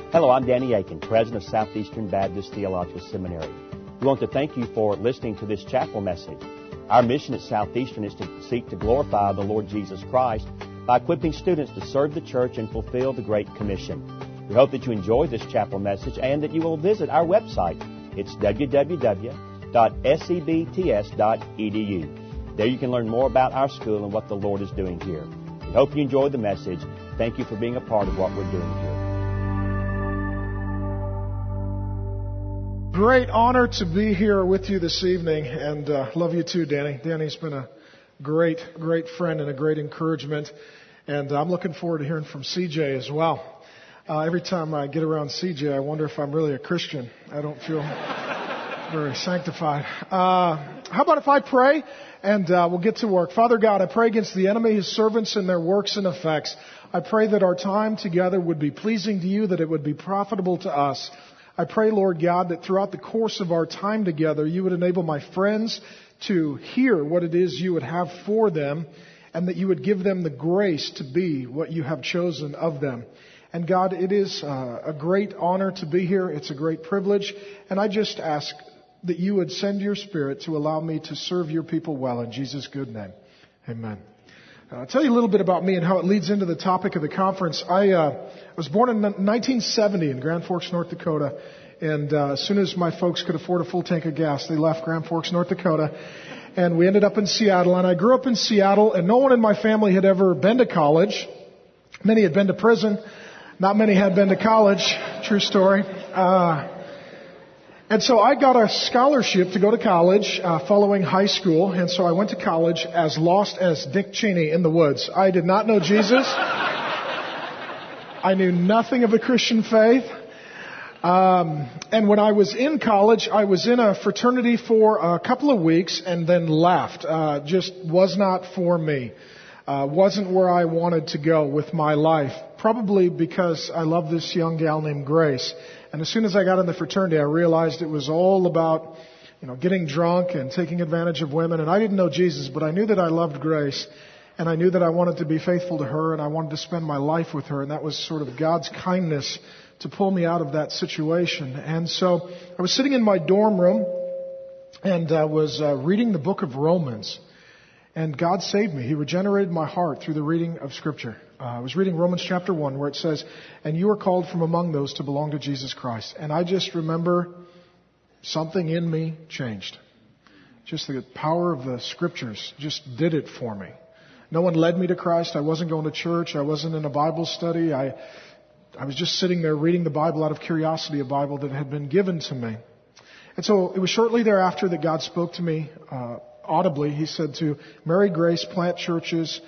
Hello, I'm Danny Aiken, President of Southeastern Baptist Theological Seminary. We want to thank you for listening to this chapel message. Our mission at Southeastern is to seek to glorify the Lord Jesus Christ by equipping students to serve the church and fulfill the Great Commission. We hope that you enjoy this chapel message and that you will visit our website. It's www.sebts.edu. There you can learn more about our school and what the Lord is doing here. We hope you enjoyed the message. Thank you for being a part of what we're doing here. Great honor to be here with you this evening, and love you too, Danny. Danny's been a great friend and a great encouragement, and I'm looking forward to hearing from CJ as well. Every time I get around CJ, I wonder if I'm really a Christian. I don't feel very sanctified. How about if I pray, and we'll get to work. Father God, I pray against the enemy, his servants, and their works and effects. I pray that our time together would be pleasing to you, that it would be profitable to us. I pray, Lord God, that throughout the course of our time together, you would enable my friends to hear what it is you would have for them, and that you would give them the grace to be what you have chosen of them. And God, it is a great honor to be here. It's a great privilege. And I just ask that you would send your Spirit to allow me to serve your people well. In Jesus' good name, amen. I'll tell you a little bit about me and how it leads into the topic of the conference. I was born in 1970 in Grand Forks, North Dakota. And as soon as my folks could afford a full tank of gas, they left Grand Forks, North Dakota. And we ended up in Seattle. And I grew up in Seattle, and no one in my family had ever been to college. Many had been to prison. Not many had been to college. True story. And so I got a scholarship to go to college following high school. And so I went to college as lost as Dick Cheney in the woods. I did not know Jesus. I knew nothing of the Christian faith. And when I was in college, I was in a fraternity for a couple of weeks and then left. Just was not for me. Wasn't where I wanted to go with my life. Probably because I love this young gal named Grace. And as soon as I got in the fraternity, I realized it was all about, getting drunk and taking advantage of women. And I didn't know Jesus, but I knew that I loved Grace. And I knew that I wanted to be faithful to her, and I wanted to spend my life with her. And that was sort of God's kindness to pull me out of that situation. And so I was sitting in my dorm room and was reading the book of Romans. And God saved me. He regenerated my heart through the reading of Scripture. I was reading Romans chapter 1 where it says, "And you are called from among those to belong to Jesus Christ." And I just remember something in me changed. Just the power of the Scriptures just did it for me. No one led me to Christ. I wasn't going to church. I wasn't in a Bible study. I was just sitting there reading the Bible out of curiosity, a Bible that had been given to me. And so it was shortly thereafter that God spoke to me audibly. He said to marry Grace, plant churches,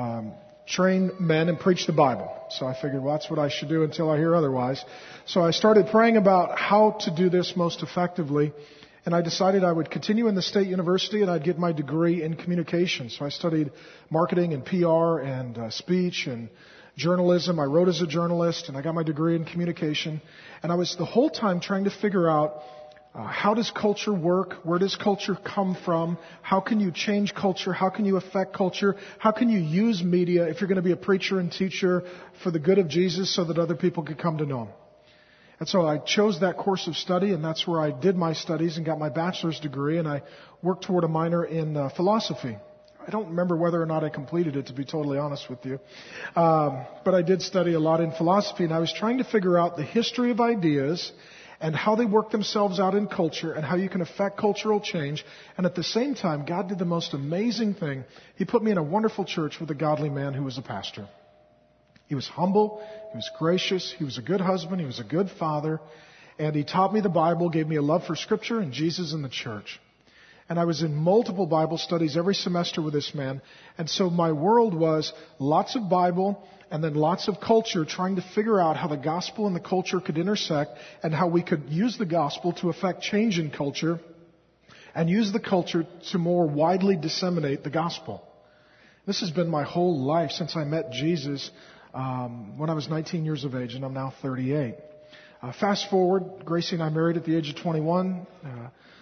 train men, and preach the Bible. So I figured, well, that's what I should do until I hear otherwise. So I started praying about how to do this most effectively. And I decided I would continue in the State University and I'd get my degree in communication. So I studied marketing and PR and speech and journalism. I wrote as a journalist and I got my degree in communication. And I was the whole time trying to figure out how does culture work? Where does culture come from? How can you change culture? How can you affect culture? How can you use media if you're going to be a preacher and teacher for the good of Jesus so that other people could come to know Him? And so I chose that course of study, and that's where I did my studies and got my bachelor's degree, and I worked toward a minor in philosophy. I don't remember whether or not I completed it, to be totally honest with you. But I did study a lot in philosophy, and I was trying to figure out the history of ideas and how they work themselves out in culture and how you can affect cultural change. And at the same time, God did the most amazing thing. He put me in a wonderful church with a godly man who was a pastor. He was humble, he was gracious, he was a good husband, he was a good father, and he taught me the Bible, gave me a love for Scripture and Jesus and the church. And I was in multiple Bible studies every semester with this man, and so my world was lots of Bible and then lots of culture, trying to figure out how the gospel and the culture could intersect and how we could use the gospel to affect change in culture and use the culture to more widely disseminate the gospel. This has been my whole life since I met Jesus when I was 19 years of age, and I'm now 38. Fast forward, Gracie and I married at the age of 21.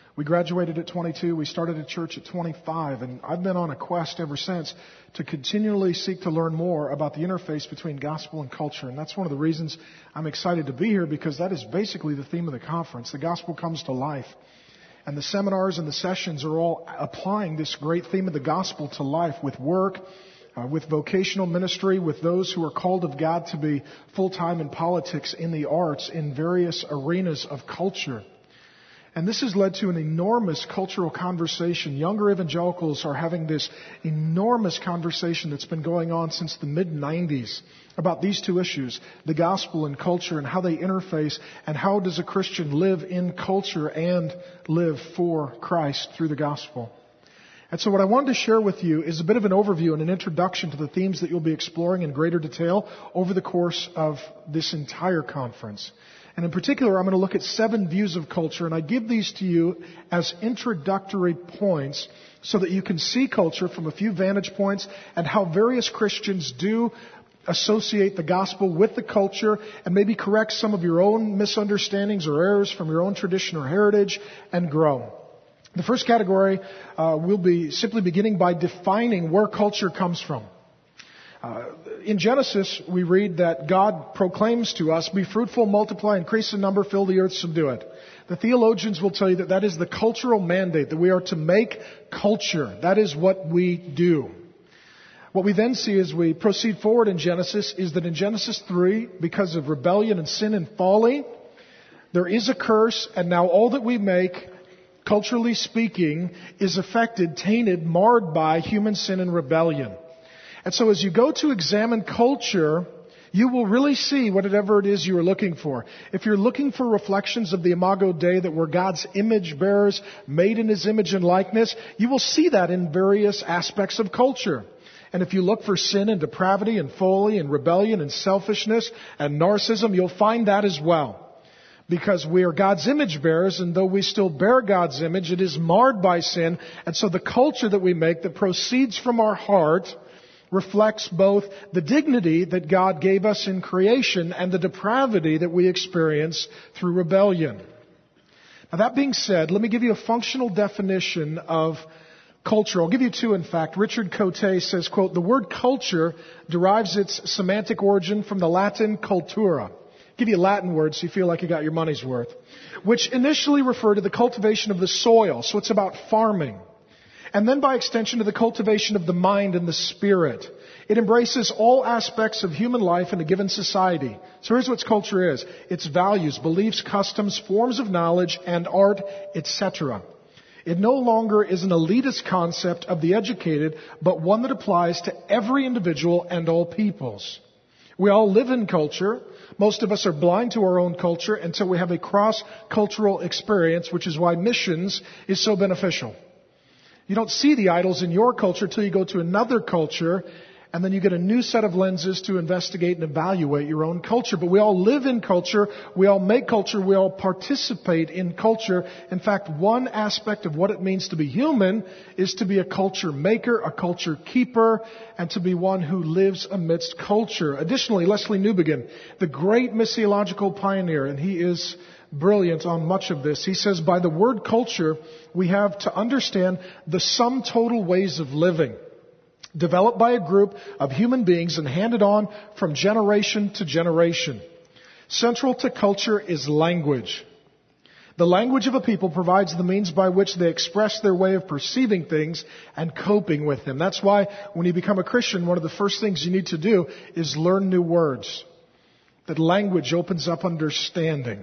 We graduated at 22. We started a church at 25. And I've been on a quest ever since to continually seek to learn more about the interface between gospel and culture. And that's one of the reasons I'm excited to be here, because that is basically the theme of the conference. The gospel comes to life. And the seminars and the sessions are all applying this great theme of the gospel to life with work, with vocational ministry, with those who are called of God to be full-time in politics, in the arts, in various arenas of culture. And this has led to an enormous cultural conversation. Younger evangelicals are having this enormous conversation that's been going on since the mid-90s about these two issues, the gospel and culture, and how they interface, and how does a Christian live in culture and live for Christ through the gospel. And so what I wanted to share with you is a bit of an overview and an introduction to the themes that you'll be exploring in greater detail over the course of this entire conference. And in particular, I'm going to look at 7 views of culture, and I give these to you as introductory points so that you can see culture from a few vantage points and how various Christians do associate the gospel with the culture and maybe correct some of your own misunderstandings or errors from your own tradition or heritage and grow. The first category will be simply beginning by defining where culture comes from. In Genesis, we read that God proclaims to us, "Be fruitful, multiply, increase in number, fill the earth, subdue it." The theologians will tell you that that is the cultural mandate, that we are to make culture. That is what we do. What we then see as we proceed forward in Genesis is that in Genesis 3, because of rebellion and sin and folly, there is a curse, and now all that we make, culturally speaking, is affected, tainted, marred by human sin and rebellion. And so as you go to examine culture, you will really see whatever it is you are looking for. If you're looking for reflections of the Imago Dei, that we're God's image bearers, made in His image and likeness, you will see that in various aspects of culture. And if you look for sin and depravity and folly and rebellion and selfishness and narcissism, you'll find that as well. Because we are God's image bearers, and though we still bear God's image, it is marred by sin. And so the culture that we make that proceeds from our heart reflects both the dignity that God gave us in creation and the depravity that we experience through rebellion. Now, that being said, let me give you a functional definition of culture. I'll give you 2, in fact. Richard Cote says, quote, "The word culture derives its semantic origin from the Latin cultura." I'll give you a Latin word so you feel like you got your money's worth. Which initially referred to the cultivation of the soil. So it's about farming. And then by extension to the cultivation of the mind and the spirit. It embraces all aspects of human life in a given society. So here's what culture is. It's values, beliefs, customs, forms of knowledge, and art, etc. It no longer is an elitist concept of the educated, but one that applies to every individual and all peoples. We all live in culture. Most of us are blind to our own culture until we have a cross-cultural experience, which is why missions is so beneficial. You don't see the idols in your culture till you go to another culture, and then you get a new set of lenses to investigate and evaluate your own culture. But we all live in culture, we all make culture, we all participate in culture. In fact, one aspect of what it means to be human is to be a culture maker, a culture keeper, and to be one who lives amidst culture. Additionally, Lesslie Newbigin, the great missiological pioneer, and he is brilliant on much of this. He says, by the word culture, we have to understand the sum total ways of living, developed by a group of human beings and handed on from generation to generation. Central to culture is language. The language of a people provides the means by which they express their way of perceiving things and coping with them. That's why when you become a Christian, one of the first things you need to do is learn new words. That language opens up understanding.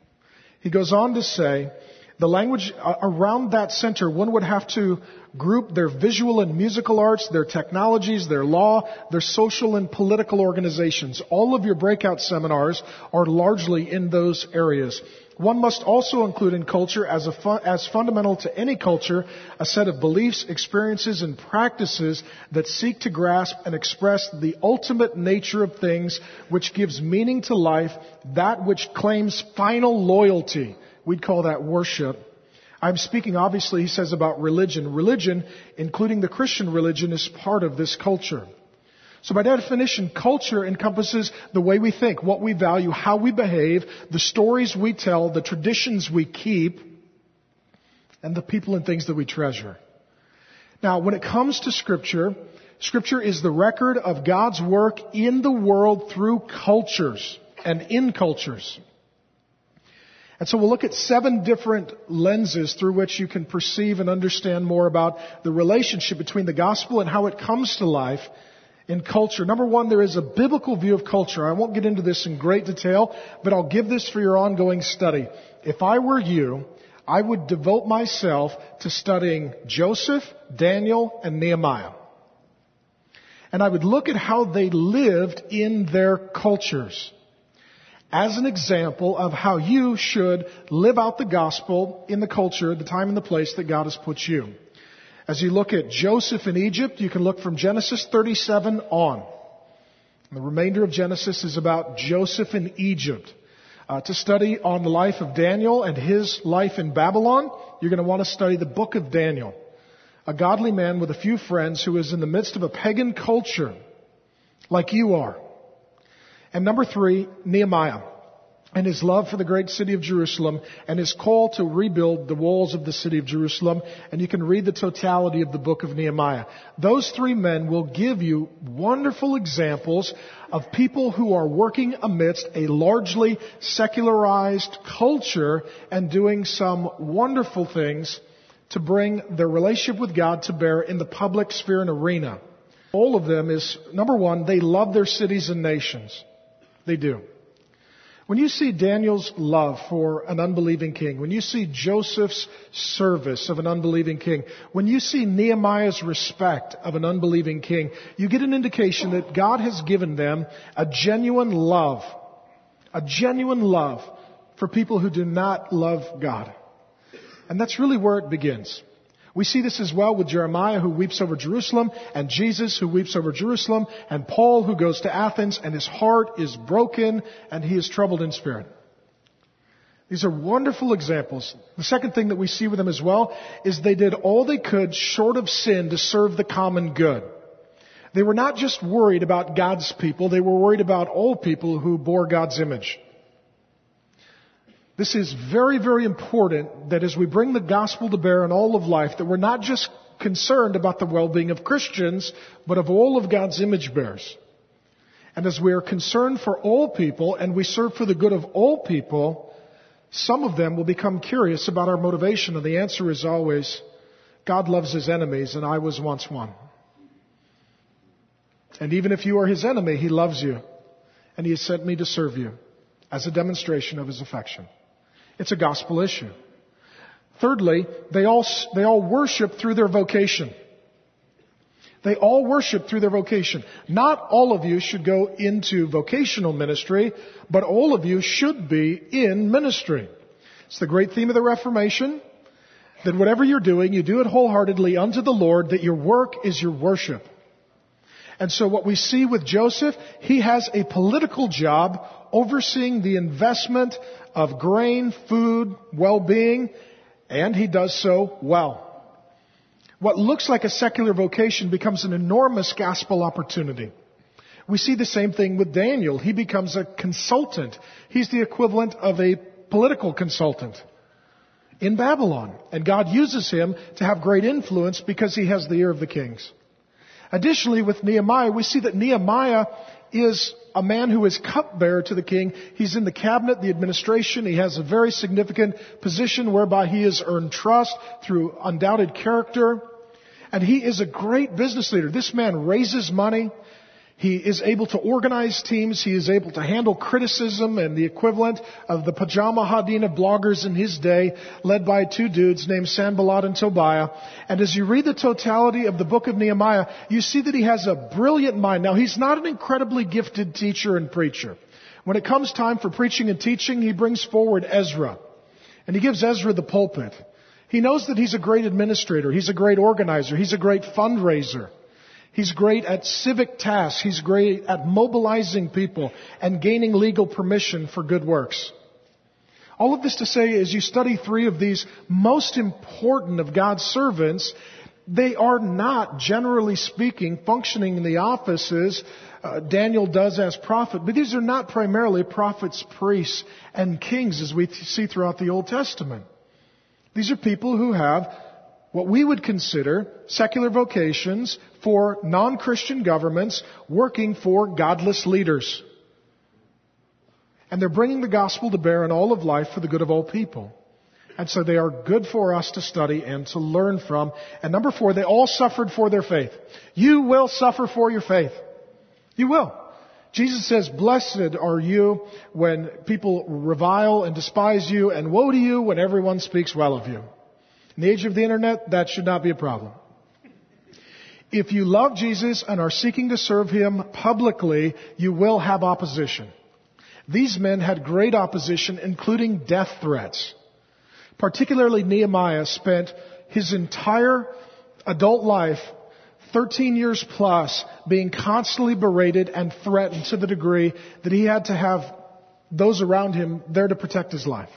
He goes on to say, the language around that center, one would have to group their visual and musical arts, their technologies, their law, their social and political organizations. All of your breakout seminars are largely in those areas. One must also include in culture as fundamental to any culture a set of beliefs, experiences, and practices that seek to grasp and express the ultimate nature of things, which gives meaning to life, that which claims final loyalty. We'd call that worship. I'm speaking, obviously, he says, about religion. Religion, including the Christian religion, is part of this culture. So by definition, culture encompasses the way we think, what we value, how we behave, the stories we tell, the traditions we keep, and the people and things that we treasure. Now, when it comes to Scripture, Scripture is the record of God's work in the world through cultures and in cultures. And so we'll look at 7 different lenses through which you can perceive and understand more about the relationship between the gospel and how it comes to life in culture. Number 1, there is a biblical view of culture. I won't get into this in great detail, but I'll give this for your ongoing study. If I were you, I would devote myself to studying Joseph, Daniel, and Nehemiah. And I would look at how they lived in their cultures as an example of how you should live out the gospel in the culture, the time and the place that God has put you. As you look at Joseph in Egypt, you can look from Genesis 37 on. The remainder of Genesis is about Joseph in Egypt. To study on the life of Daniel and his life in Babylon, you're going to want to study the book of Daniel. A godly man with a few friends who is in the midst of a pagan culture like you are. And number 3, Nehemiah and his love for the great city of Jerusalem and his call to rebuild the walls of the city of Jerusalem. And you can read the totality of the book of Nehemiah. Those 3 men will give you wonderful examples of people who are working amidst a largely secularized culture and doing some wonderful things to bring their relationship with God to bear in the public sphere and arena. All of them is, number 1, they love their cities and nations. They do. When you see Daniel's love for an unbelieving king, when you see Joseph's service of an unbelieving king, when you see Nehemiah's respect of an unbelieving king, you get an indication that God has given them a genuine love for people who do not love God. And that's really where it begins. We see this as well with Jeremiah, who weeps over Jerusalem, and Jesus, who weeps over Jerusalem, and Paul, who goes to Athens, and his heart is broken, and he is troubled in spirit. These are wonderful examples. The second thing that we see with them as well is they did all they could short of sin to serve the common good. They were not just worried about God's people, they were worried about all people who bore God's image. This is very, very important that as we bring the gospel to bear in all of life, that we're not just concerned about the well-being of Christians, but of all of God's image bearers. And as we are concerned for all people and we serve for the good of all people, some of them will become curious about our motivation. And the answer is always, God loves His enemies and I was once one. And even if you are His enemy, He loves you. And He has sent me to serve you as a demonstration of His affection. It's a gospel issue. Thirdly, they all worship through their vocation. They all worship through their vocation. Not all of you should go into vocational ministry, but all of you should be in ministry. It's the great theme of the Reformation, that whatever you're doing, you do it wholeheartedly unto the Lord, that your work is your worship. And so what we see with Joseph, he has a political job overseeing the investment of grain, food, well-being, and he does so well. What looks like a secular vocation becomes an enormous gospel opportunity. We see the same thing with Daniel. He becomes a consultant. He's the equivalent of a political consultant in Babylon. And God uses him to have great influence because he has the ear of the kings. Additionally, with Nehemiah, we see that Nehemiah is a man who is cupbearer to the king. He's in the cabinet, the administration. He has a very significant position whereby he has earned trust through undoubted character. And he is a great business leader. This man raises money. He is able to organize teams. He is able to handle criticism and the equivalent of the Pajama Hadin of bloggers in his day, led by 2 dudes named Sanballat and Tobiah. And as you read the totality of the book of Nehemiah, you see that he has a brilliant mind. Now, he's not an incredibly gifted teacher and preacher. When it comes time for preaching and teaching, he brings forward Ezra. And he gives Ezra the pulpit. He knows that he's a great administrator. He's a great organizer. He's a great fundraiser. He's great at civic tasks. He's great at mobilizing people and gaining legal permission for good works. All of this to say, as you study 3 of these most important of God's servants, they are not, generally speaking, functioning in the offices Daniel does as prophet. But these are not primarily prophets, priests, and kings as we see throughout the Old Testament. These are people who have what we would consider secular vocations for non-Christian governments working for godless leaders. And they're bringing the gospel to bear in all of life for the good of all people. And so they are good for us to study and to learn from. And number 4, they all suffered for their faith. You will suffer for your faith. You will. Jesus says, blessed are you when people revile and despise you, and woe to you when everyone speaks well of you. In the age of the internet, that should not be a problem. If you love Jesus and are seeking to serve Him publicly, you will have opposition. These men had great opposition, including death threats. Particularly Nehemiah spent his entire adult life, 13 years plus, being constantly berated and threatened to the degree that he had to have those around him there to protect his life.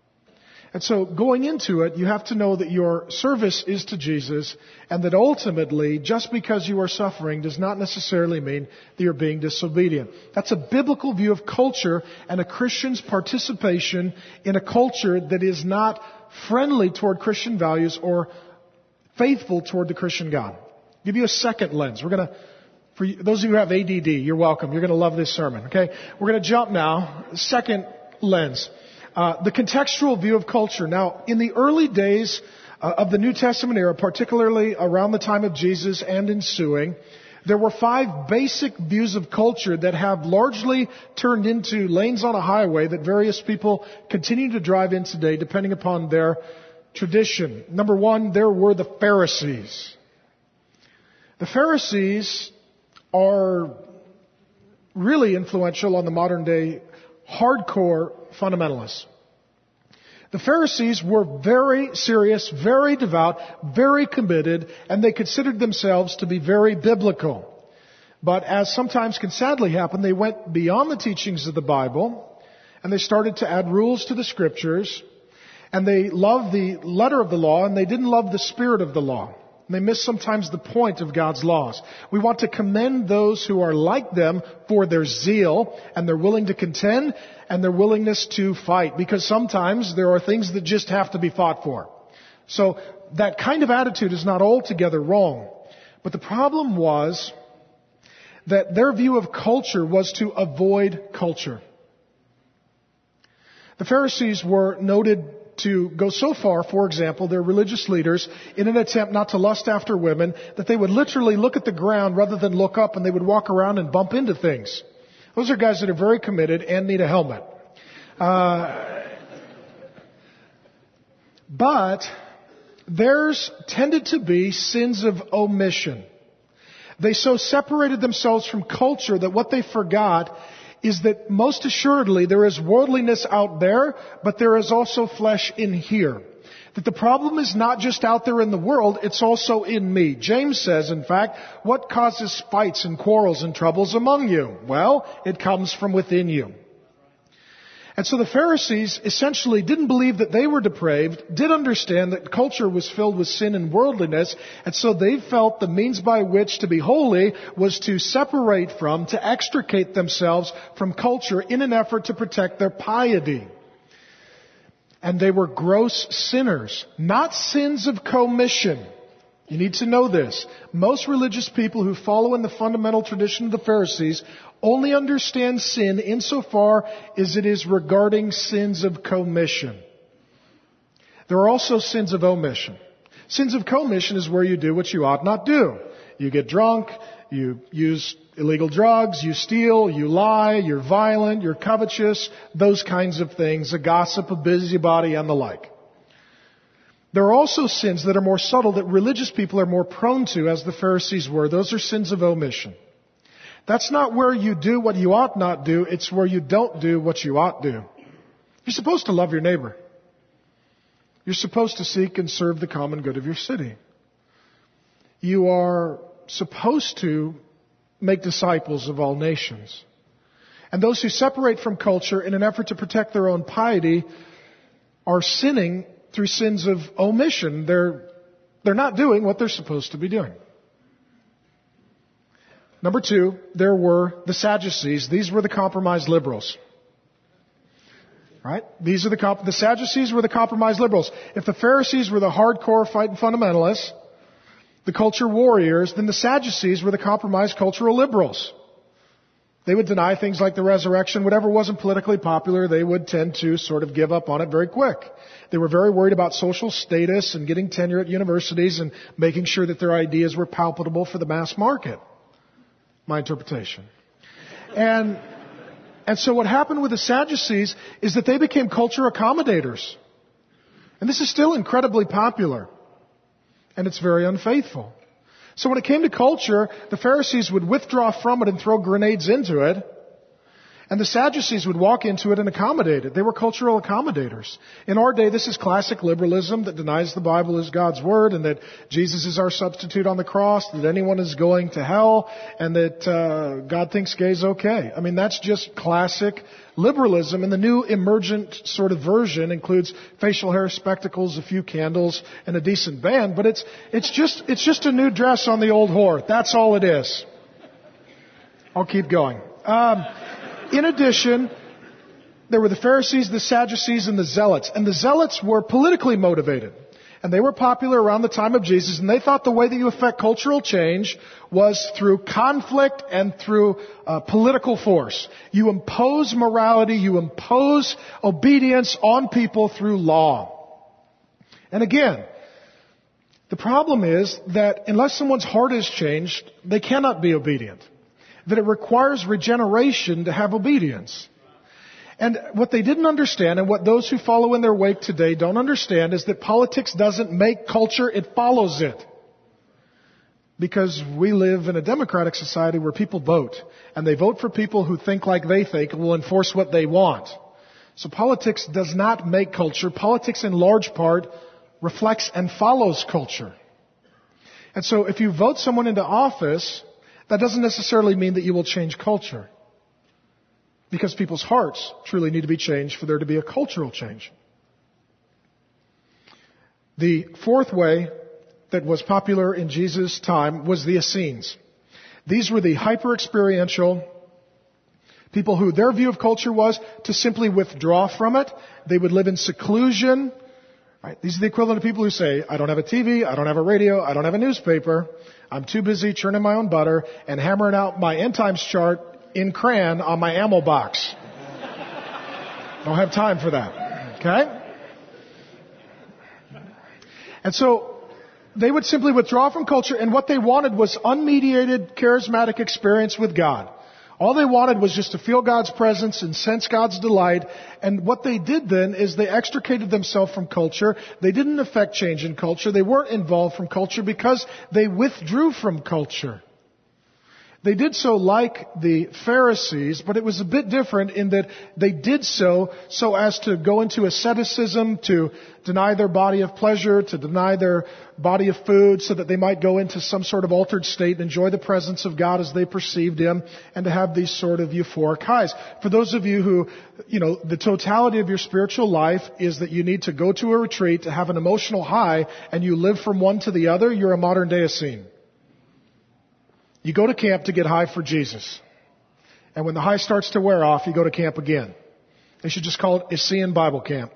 And so going into it, you have to know that your service is to Jesus, and that ultimately, just because you are suffering does not necessarily mean that you're being disobedient. That's a biblical view of culture and a Christian's participation in a culture that is not friendly toward Christian values or faithful toward the Christian God. I'll give you a second lens. For those of you who have ADD, you're welcome. You're going to love this sermon, okay? We're going to jump now. Second lens. The contextual view of culture. Now, in the early days of the New Testament era, particularly around the time of Jesus and ensuing, there were 5 basic views of culture that have largely turned into lanes on a highway that various people continue to drive in today, depending upon their tradition. Number 1, there were the Pharisees. The Pharisees are really influential on the modern day hardcore fundamentalists. The Pharisees were very serious, very devout, very committed, and they considered themselves to be very biblical. But as sometimes can sadly happen, they went beyond the teachings of the Bible, and they started to add rules to the Scriptures, and they loved the letter of the law, and they didn't love the spirit of the law. And they miss sometimes the point of God's laws. We want to commend those who are like them for their zeal and their willing to contend and their willingness to fight, because sometimes there are things that just have to be fought for. So that kind of attitude is not altogether wrong. But the problem was that their view of culture was to avoid culture. The Pharisees were noted to go so far, for example, their religious leaders, in an attempt not to lust after women, that they would literally look at the ground rather than look up, and they would walk around and bump into things. Those are guys that are very committed and need a helmet. But theirs tended to be sins of omission. They so separated themselves from culture that what they forgot is that most assuredly there is worldliness out there, but there is also flesh in here. That the problem is not just out there in the world, it's also in me. James says, in fact, what causes fights and quarrels and troubles among you? Well, it comes from within you. And so the Pharisees essentially didn't believe that they were depraved, did understand that culture was filled with sin and worldliness, and so they felt the means by which to be holy was to separate from, to extricate themselves from culture in an effort to protect their piety. And they were gross sinners, not sins of commission. You need to know this. Most religious people who follow in the fundamental tradition of the Pharisees only understand sin insofar as it is regarding sins of commission. There are also sins of omission. Sins of commission is where you do what you ought not do. You get drunk, you use illegal drugs, you steal, you lie, you're violent, you're covetous, those kinds of things, a gossip, a busybody, and the like. There are also sins that are more subtle that religious people are more prone to, as the Pharisees were. Those are sins of omission. That's not where you do what you ought not do. It's where you don't do what you ought do. You're supposed to love your neighbor. You're supposed to seek and serve the common good of your city. You are supposed to make disciples of all nations. And those who separate from culture in an effort to protect their own piety are sinning through sins of omission. They're not doing what they're supposed to be doing. Number 2, there were the Sadducees. These were the compromised liberals. Right? These are the Sadducees were the compromised liberals. If the Pharisees were the hardcore fighting fundamentalists, the culture warriors, then the Sadducees were the compromised cultural liberals. They would deny things like the resurrection. Whatever wasn't politically popular, they would tend to sort of give up on it very quick. They were very worried about social status and getting tenure at universities and making sure that their ideas were palatable for the mass market. My interpretation. And so what happened with the Sadducees is that they became culture accommodators. And this is still incredibly popular. And it's very unfaithful. So when it came to culture, the Pharisees would withdraw from it and throw grenades into it. And the Sadducees would walk into it and accommodate it. They were cultural accommodators. In our day, this is classic liberalism that denies the Bible is God's Word and that Jesus is our substitute on the cross, that anyone is going to hell, and that God thinks gay's okay. I mean, that's just classic liberalism. And the new emergent sort of version includes facial hair, spectacles, a few candles, and a decent band. But it's just a new dress on the old whore. That's all it is. I'll keep going. In addition, there were the Pharisees, the Sadducees, and the Zealots. And the Zealots were politically motivated. And they were popular around the time of Jesus. And they thought the way that you affect cultural change was through conflict and through political force. You impose morality, you impose obedience on people through law. And again, the problem is that unless someone's heart is changed, they cannot be obedient. That it requires regeneration to have obedience. And what they didn't understand, and what those who follow in their wake today don't understand, is that politics doesn't make culture, it follows it. Because we live in a democratic society where people vote. And they vote for people who think like they think and will enforce what they want. So politics does not make culture. Politics in large part reflects and follows culture. And so if you vote someone into office, that doesn't necessarily mean that you will change culture. Because people's hearts truly need to be changed for there to be a cultural change. The fourth way that was popular in Jesus' time was the Essenes. These were the hyper-experiential people who their view of culture was to simply withdraw from it. They would live in seclusion. Right? These are the equivalent of people who say, I don't have a TV, I don't have a radio, I don't have a newspaper. I'm too busy churning my own butter and hammering out my end times chart in crayon on my ammo box. Don't have time for that. Okay? And so they would simply withdraw from culture, and what they wanted was unmediated, charismatic experience with God. All they wanted was just to feel God's presence and sense God's delight. And what they did then is they extricated themselves from culture. They didn't affect change in culture. They weren't involved from culture because they withdrew from culture. They did so like the Pharisees, but it was a bit different in that they did so as to go into asceticism, to deny their body of pleasure, to deny their body of food, so that they might go into some sort of altered state and enjoy the presence of God as they perceived Him, and to have these sort of euphoric highs. For those of you who, the totality of your spiritual life is that you need to go to a retreat to have an emotional high, and you live from one to the other, you're a modern day Essene. You go to camp to get high for Jesus. And when the high starts to wear off, you go to camp again. They should just call it Essene Bible Camp.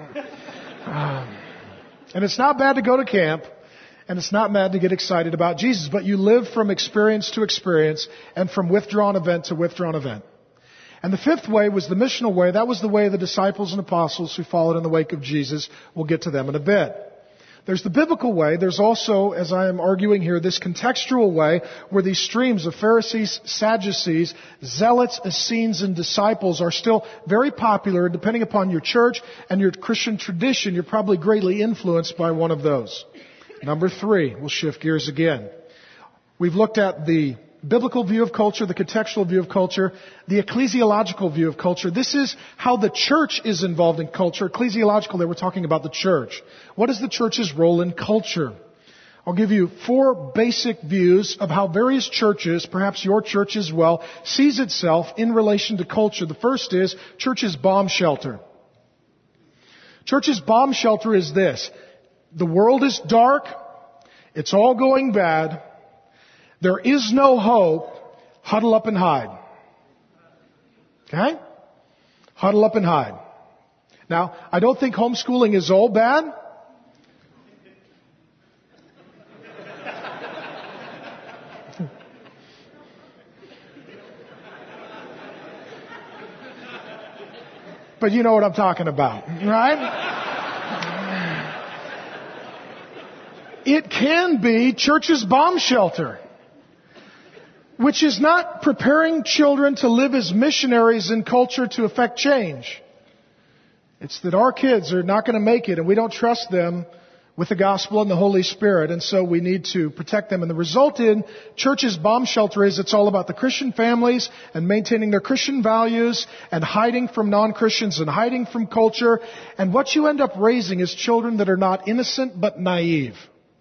And it's not bad to go to camp, and it's not bad to get excited about Jesus, but you live from experience to experience and from withdrawn event to withdrawn event. And the fifth way was the missional way. That was the way of the disciples and apostles who followed in the wake of Jesus. We'll get to them in a bit. There's the biblical way. There's also, as I am arguing here, this contextual way where these streams of Pharisees, Sadducees, Zealots, Essenes, and disciples are still very popular. Depending upon your church and your Christian tradition, you're probably greatly influenced by one of those. Number 3, we'll shift gears again. We've looked at the biblical view of culture, the contextual view of culture, the ecclesiological view of culture. This is how the church is involved in culture. Ecclesiological, they were talking about the church. What is the church's role in culture? I'll give you 4 basic views of how various churches, perhaps your church as well, sees itself in relation to culture. The first is church's bomb shelter. Church's bomb shelter is this. The world is dark. It's all going bad. There is no hope. Huddle up and hide. Okay? Huddle up and hide. Now, I don't think homeschooling is all bad. But you know what I'm talking about, right? It can be church's bomb shelter, which is not preparing children to live as missionaries in culture to affect change. It's that our kids are not going to make it, and we don't trust them with the gospel and the Holy Spirit, and so we need to protect them. And the result in church's bomb shelter is it's all about the Christian families and maintaining their Christian values and hiding from non-Christians and hiding from culture. And what you end up raising is children that are not innocent but naive.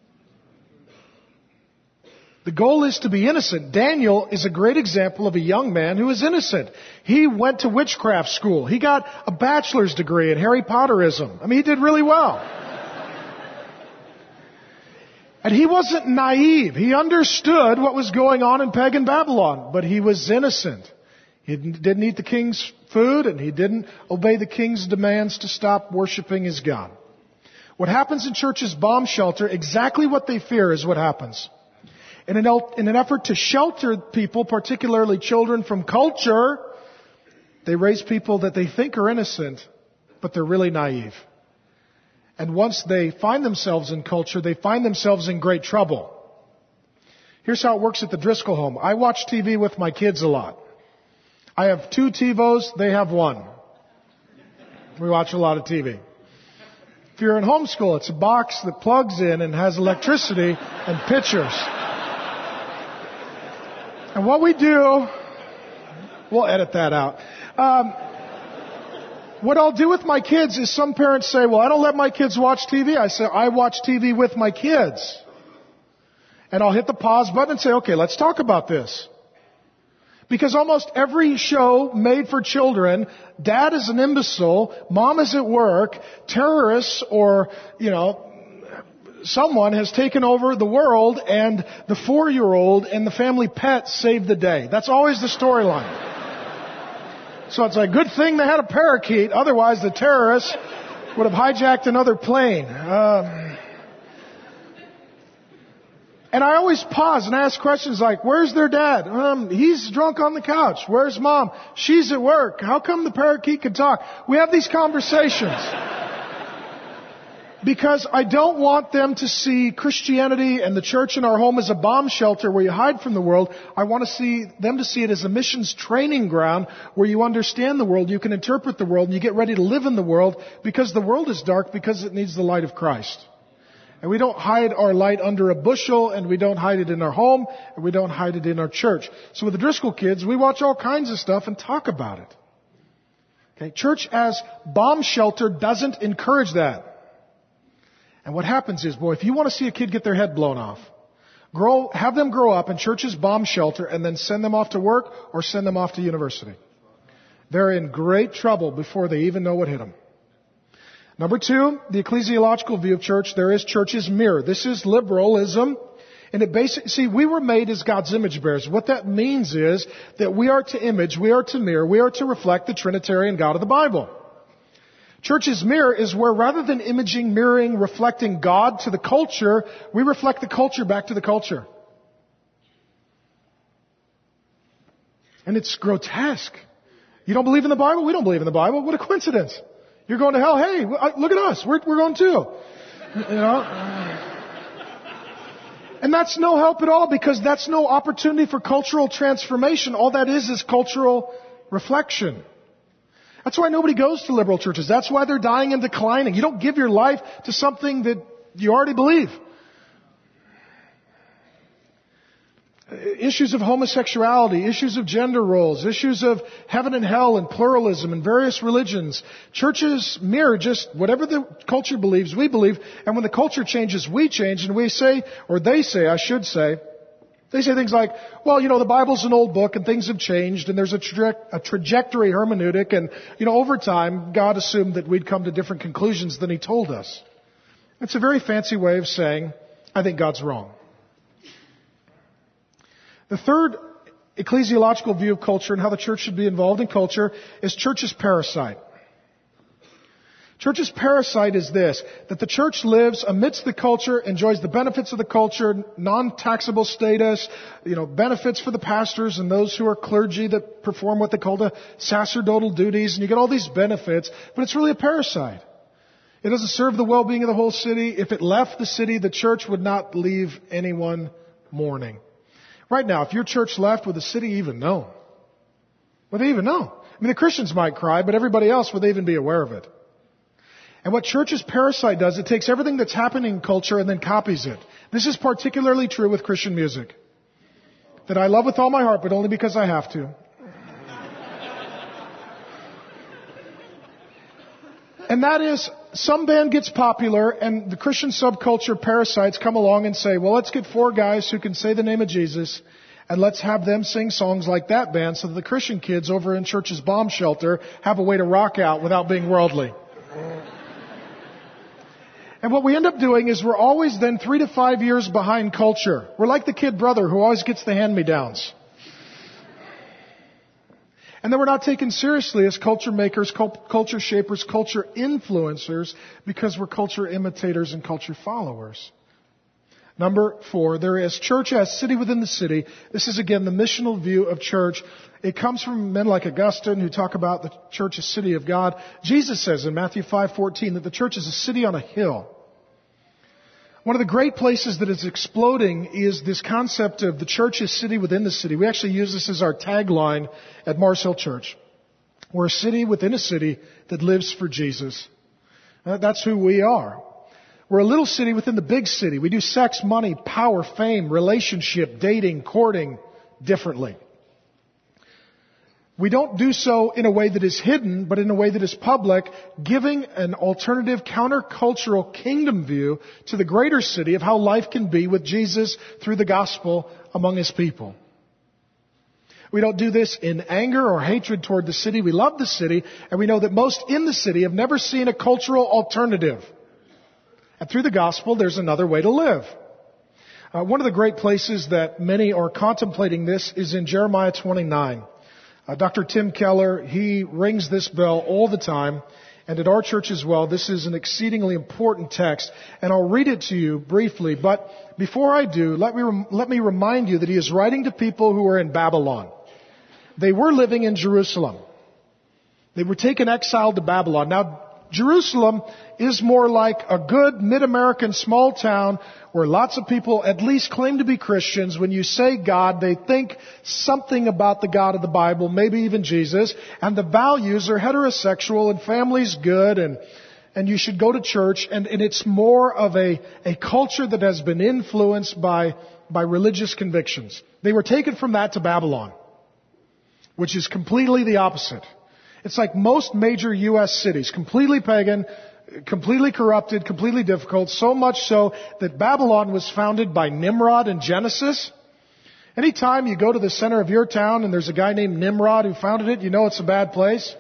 The goal is to be innocent. Daniel is a great example of a young man who is innocent. He went to witchcraft school. He got a bachelor's degree in Harry Potterism. I mean, he did really well. And he wasn't naive. He understood what was going on in pagan Babylon, but he was innocent. He didn't eat the king's food, and he didn't obey the king's demands to stop worshiping his God. What happens in church's bomb shelter, exactly what they fear is what happens. In an effort to shelter people, particularly children, from culture, they raise people that they think are innocent, but they're really naive. And once they find themselves in culture, they find themselves in great trouble. Here's how it works at the Driscoll home. I watch TV with my kids a lot. I have 2 TiVos, they have 1. We watch a lot of TV. If you're in homeschool, it's a box that plugs in and has electricity and pictures. And what we do, we'll edit that out. What I'll do with my kids is some parents say, well, I don't let my kids watch TV. I say, I watch TV with my kids. And I'll hit the pause button and say, okay, let's talk about this. Because almost every show made for children, dad is an imbecile, mom is at work, terrorists or, someone has taken over the world and the 4-year-old and the family pet saved the day. That's always the storyline. So it's a good thing they had a parakeet, otherwise the terrorists would have hijacked another plane. And I always pause and ask questions like, where's their dad? He's drunk on the couch. Where's mom? She's at work. How come the parakeet can talk? We have these conversations. Because I don't want them to see Christianity and the church in our home as a bomb shelter where you hide from the world. I want them to see it as a missions training ground where you understand the world, you can interpret the world, and you get ready to live in the world because the world is dark because it needs the light of Christ. And we don't hide our light under a bushel, and we don't hide it in our home, and we don't hide it in our church. So with the Driscoll kids, we watch all kinds of stuff and talk about it. Okay, church as bomb shelter doesn't encourage that. And what happens is, if you want to see a kid get their head blown off, have them grow up in church's bomb shelter and then send them off to work or send them off to university. They're in great trouble before they even know what hit them. Number 2, the ecclesiological view of church, there is church's mirror. This is liberalism. And we were made as God's image bearers. What that means is that we are to image, we are to mirror, we are to reflect the Trinitarian God of the Bible. Church's mirror is where rather than imaging, mirroring, reflecting God to the culture, we reflect the culture back to the culture. And it's grotesque. You don't believe in the Bible? We don't believe in the Bible. What a coincidence. You're going to hell. Hey, look at us. We're going too. And that's no help at all because that's no opportunity for cultural transformation. All that is cultural reflection. That's why nobody goes to liberal churches. That's why they're dying and declining. You don't give your life to something that you already believe. Issues of homosexuality, issues of gender roles, issues of heaven and hell and pluralism and various religions. Churches mirror just whatever the culture believes, we believe. And when the culture changes, we change. And we say, or they say, I should say, they say things like, well, the Bible's an old book and things have changed and there's a trajectory hermeneutic and, over time, God assumed that we'd come to different conclusions than He told us. It's a very fancy way of saying, I think God's wrong. The third ecclesiological view of culture and how the church should be involved in culture is church's parasite. Church's parasite is this, that the church lives amidst the culture, enjoys the benefits of the culture, non-taxable status, benefits for the pastors and those who are clergy that perform what they call the sacerdotal duties, and you get all these benefits, but it's really a parasite. It doesn't serve the well-being of the whole city. If it left the city, the church would not leave anyone mourning. Right now, if your church left, would the city even know? Would they even know? I mean, the Christians might cry, but everybody else, would they even be aware of it? And what church's parasite does, it takes everything that's happening in culture and then copies it. This is particularly true with Christian music. That I love with all my heart, but only because I have to. And that is, some band gets popular and the Christian subculture parasites come along and say, well, let's get 4 guys who can say the name of Jesus and let's have them sing songs like that band so that the Christian kids over in church's bomb shelter have a way to rock out without being worldly. And what we end up doing is we're always then 3 to 5 years behind culture. We're like the kid brother who always gets the hand-me-downs. And then we're not taken seriously as culture makers, culture shapers, culture influencers, because we're culture imitators and culture followers. Number 4, there is church as city within the city. This is again the missional view of church. It comes from men like Augustine who talk about the church as city of God. Jesus says in Matthew 5:14 that the church is a city on a hill. One of the great places that is exploding is this concept of the church as city within the city. We actually use this as our tagline at Mars Hill Church. We're a city within a city that lives for Jesus. That's who we are. We're a little city within the big city. We do sex, money, power, fame, relationship, dating, courting differently. We don't do so in a way that is hidden, but in a way that is public, giving an alternative countercultural kingdom view to the greater city of how life can be with Jesus through the gospel among His people. We don't do this in anger or hatred toward the city. We love the city, and we know that most in the city have never seen a cultural alternative. And through the gospel, there's another way to live. One of the great places that many are contemplating this is in Jeremiah 29. Dr. Tim Keller, he rings this bell all the time, and at our church as well. This is an exceedingly important text, and I'll read it to you briefly. But before I do, let me remind you that he is writing to people who are in Babylon. They were living in Jerusalem. They were taken exiled to Babylon. Now, Jerusalem is more like a good mid-American small town where lots of people at least claim to be Christians. When you say God, they think something about the God of the Bible, maybe even Jesus, and the values are heterosexual and family's good and you should go to church, and it's more of a culture that has been influenced by religious convictions. They were taken from that to Babylon, which is completely the opposite. It's like most major U.S. cities, completely pagan, completely corrupted, completely difficult, so much so that Babylon was founded by Nimrod in Genesis. Anytime you go to the center of your town and there's a guy named Nimrod who founded it, you know it's a bad place.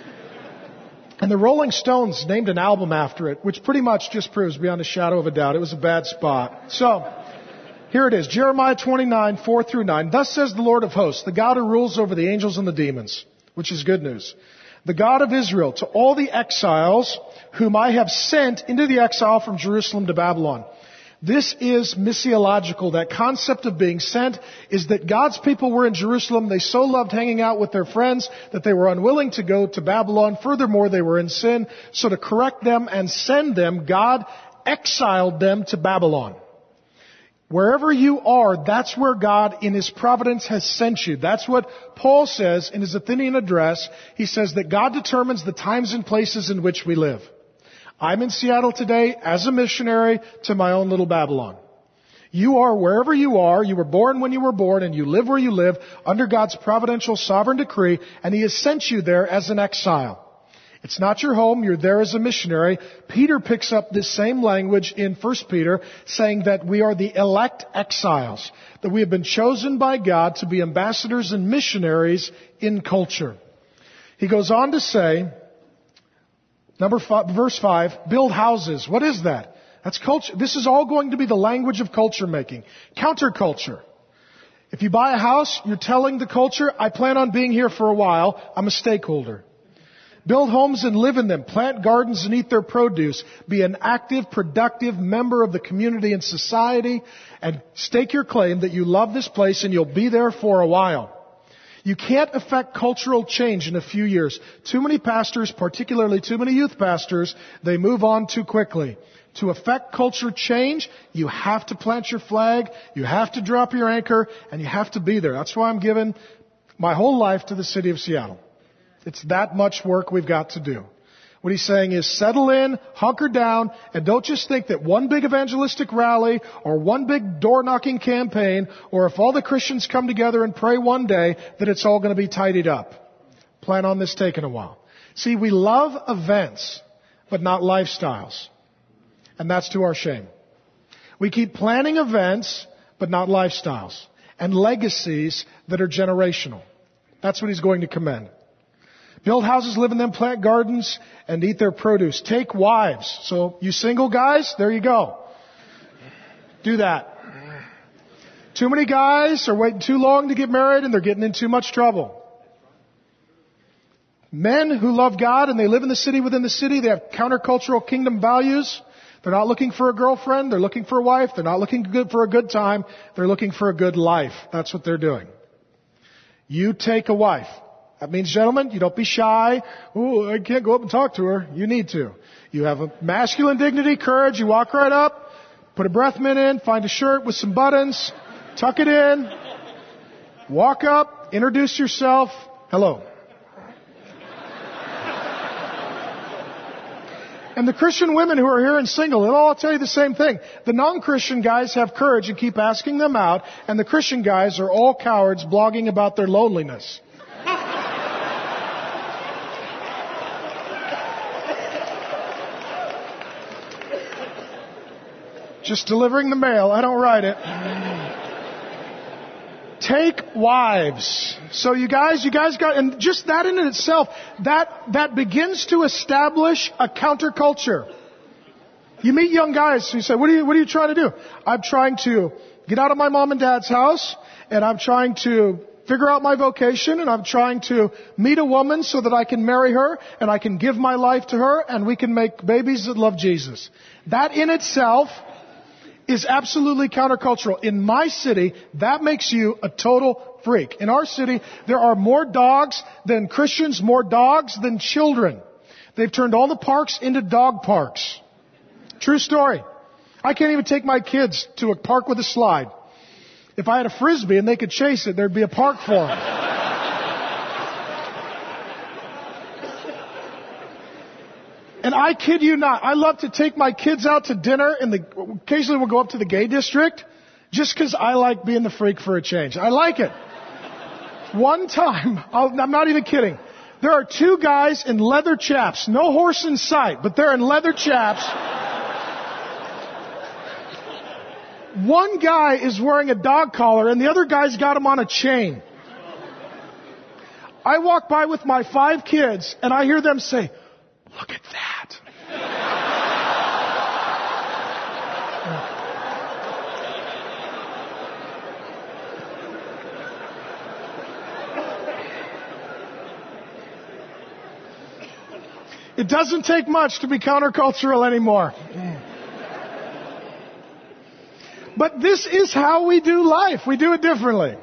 And the Rolling Stones named an album after it, which pretty much just proves beyond a shadow of a doubt it was a bad spot. So, here it is, Jeremiah 29, 4 through 9. Thus says the Lord of hosts, the God who rules over the angels and the demons, which is good news. The God of Israel, to all the exiles whom I have sent into the exile from Jerusalem to Babylon. This is missiological. That concept of being sent is that God's people were in Jerusalem. They so loved hanging out with their friends that they were unwilling to go to Babylon. Furthermore, they were in sin. So to correct them and send them, God exiled them to Babylon. Wherever you are, that's where God in His providence has sent you. That's what Paul says in his Athenian address. He says that God determines the times and places in which we live. I'm in Seattle today as a missionary to my own little Babylon. You are wherever you are. You were born when you were born, and you live where you live under God's providential sovereign decree, and He has sent you there as an exile. It's not your home. You're there as a missionary. Peter picks up this same language in 1 Peter, saying that we are the elect exiles, that we have been chosen by God to be ambassadors and missionaries in culture. He goes on to say, verse 5, build houses. What is that? That's culture. This is all going to be the language of culture making. Counterculture. If you buy a house, you're telling the culture, I plan on being here for a while. I'm a stakeholder. Build homes and live in them. Plant gardens and eat their produce. Be an active, productive member of the community and society. And stake your claim that you love this place and you'll be there for a while. You can't affect cultural change in a few years. Too many pastors, particularly too many youth pastors, they move on too quickly. To affect culture change, you have to plant your flag, you have to drop your anchor, and you have to be there. That's why I'm giving my whole life to the city of Seattle. It's that much work we've got to do. What he's saying is settle in, hunker down, and don't just think that one big evangelistic rally or one big door-knocking campaign or if all the Christians come together and pray one day that it's all going to be tidied up. Plan on this taking a while. See, we love events, but not lifestyles. And that's to our shame. We keep planning events, but not lifestyles. And legacies that are generational. That's what he's going to commend. Build houses, live in them, plant gardens, and eat their produce. Take wives. So you single guys, there you go. Do that. Too many guys are waiting too long to get married and they're getting in too much trouble. Men who love God and they live in the city within the city, they have countercultural kingdom values. They're not looking for a girlfriend, they're looking for a wife. They're not looking for a good time, they're looking for a good life. That's what they're doing. You take a wife. That means, gentlemen, you don't be shy. Oh, I can't go up and talk to her. You need to. You have a masculine dignity, courage. You walk right up, put a breath mint in, find a shirt with some buttons, tuck it in, walk up, introduce yourself. Hello. And the Christian women who are here and single, they'll all tell you the same thing. The non-Christian guys have courage and keep asking them out, and the Christian guys are all cowards blogging about their loneliness. Just delivering the mail. I don't write it. Take wives. So you guys got, and just that in itself, that begins to establish a counterculture. You meet young guys who say, what are you trying to do? I'm trying to get out of my mom and dad's house, and I'm trying to figure out my vocation, and I'm trying to meet a woman so that I can marry her, and I can give my life to her, and we can make babies that love Jesus. That in itself is absolutely countercultural. In my city, that makes you a total freak. In our city, there are more dogs than Christians, more dogs than children. They've turned all the parks into dog parks. True story. I can't even take my kids to a park with a slide. If I had a Frisbee and they could chase it, there'd be a park for them. And I kid you not, I love to take my kids out to dinner occasionally we'll go up to the gay district just because I like being the freak for a change. I like it. One time, I'm not even kidding, there are two guys in leather chaps, no horse in sight, but they're in leather chaps. One guy is wearing a dog collar and the other guy's got him on a chain. I walk by with my 5 kids and I hear them say, "Look at that." It doesn't take much to be countercultural anymore. But this is how we do life. We do it differently.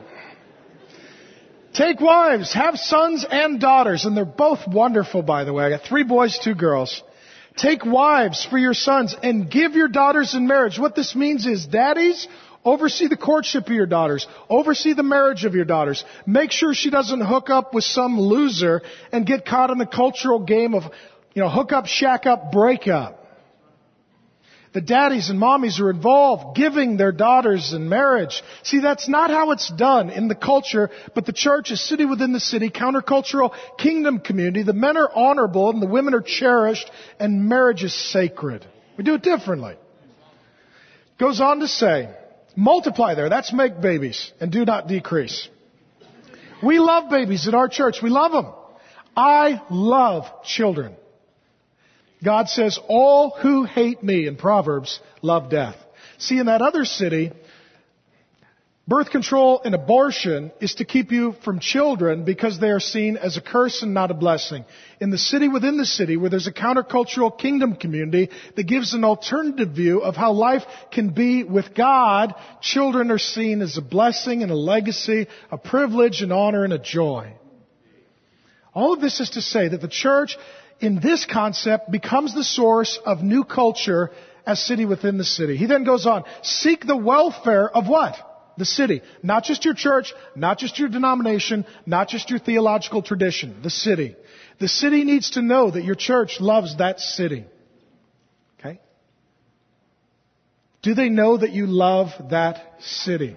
Take wives, have sons and daughters, and they're both wonderful, by the way. I got 3 boys, 2 girls. Take wives for your sons and give your daughters in marriage. What this means is, daddies, oversee the courtship of your daughters. Oversee the marriage of your daughters. Make sure she doesn't hook up with some loser and get caught in the cultural game of, hook up, shack up, break up. The daddies and mommies are involved, giving their daughters in marriage. See, that's not how it's done in the culture, but the church is city within the city, countercultural kingdom community. The men are honorable and the women are cherished, and marriage is sacred. We do it differently. Goes on to say, multiply there. That's make babies and do not decrease. We love babies at our church. We love them. I love children. God says, all who hate me in Proverbs love death. See, in that other city, Birth control and abortion is to keep you from children because they are seen as a curse and not a blessing. In the city within the city, where there's a countercultural kingdom community that gives an alternative view of how life can be with God, children are seen as a blessing and a legacy, a privilege and honor and a joy. All of this is to say that the church, in this concept, becomes the source of new culture as city within the city. He then goes on, seek the welfare of what? The city. Not just your church, not just your denomination, not just your theological tradition. The city. The city needs to know that your church loves that city. Okay? Do they know that you love that city?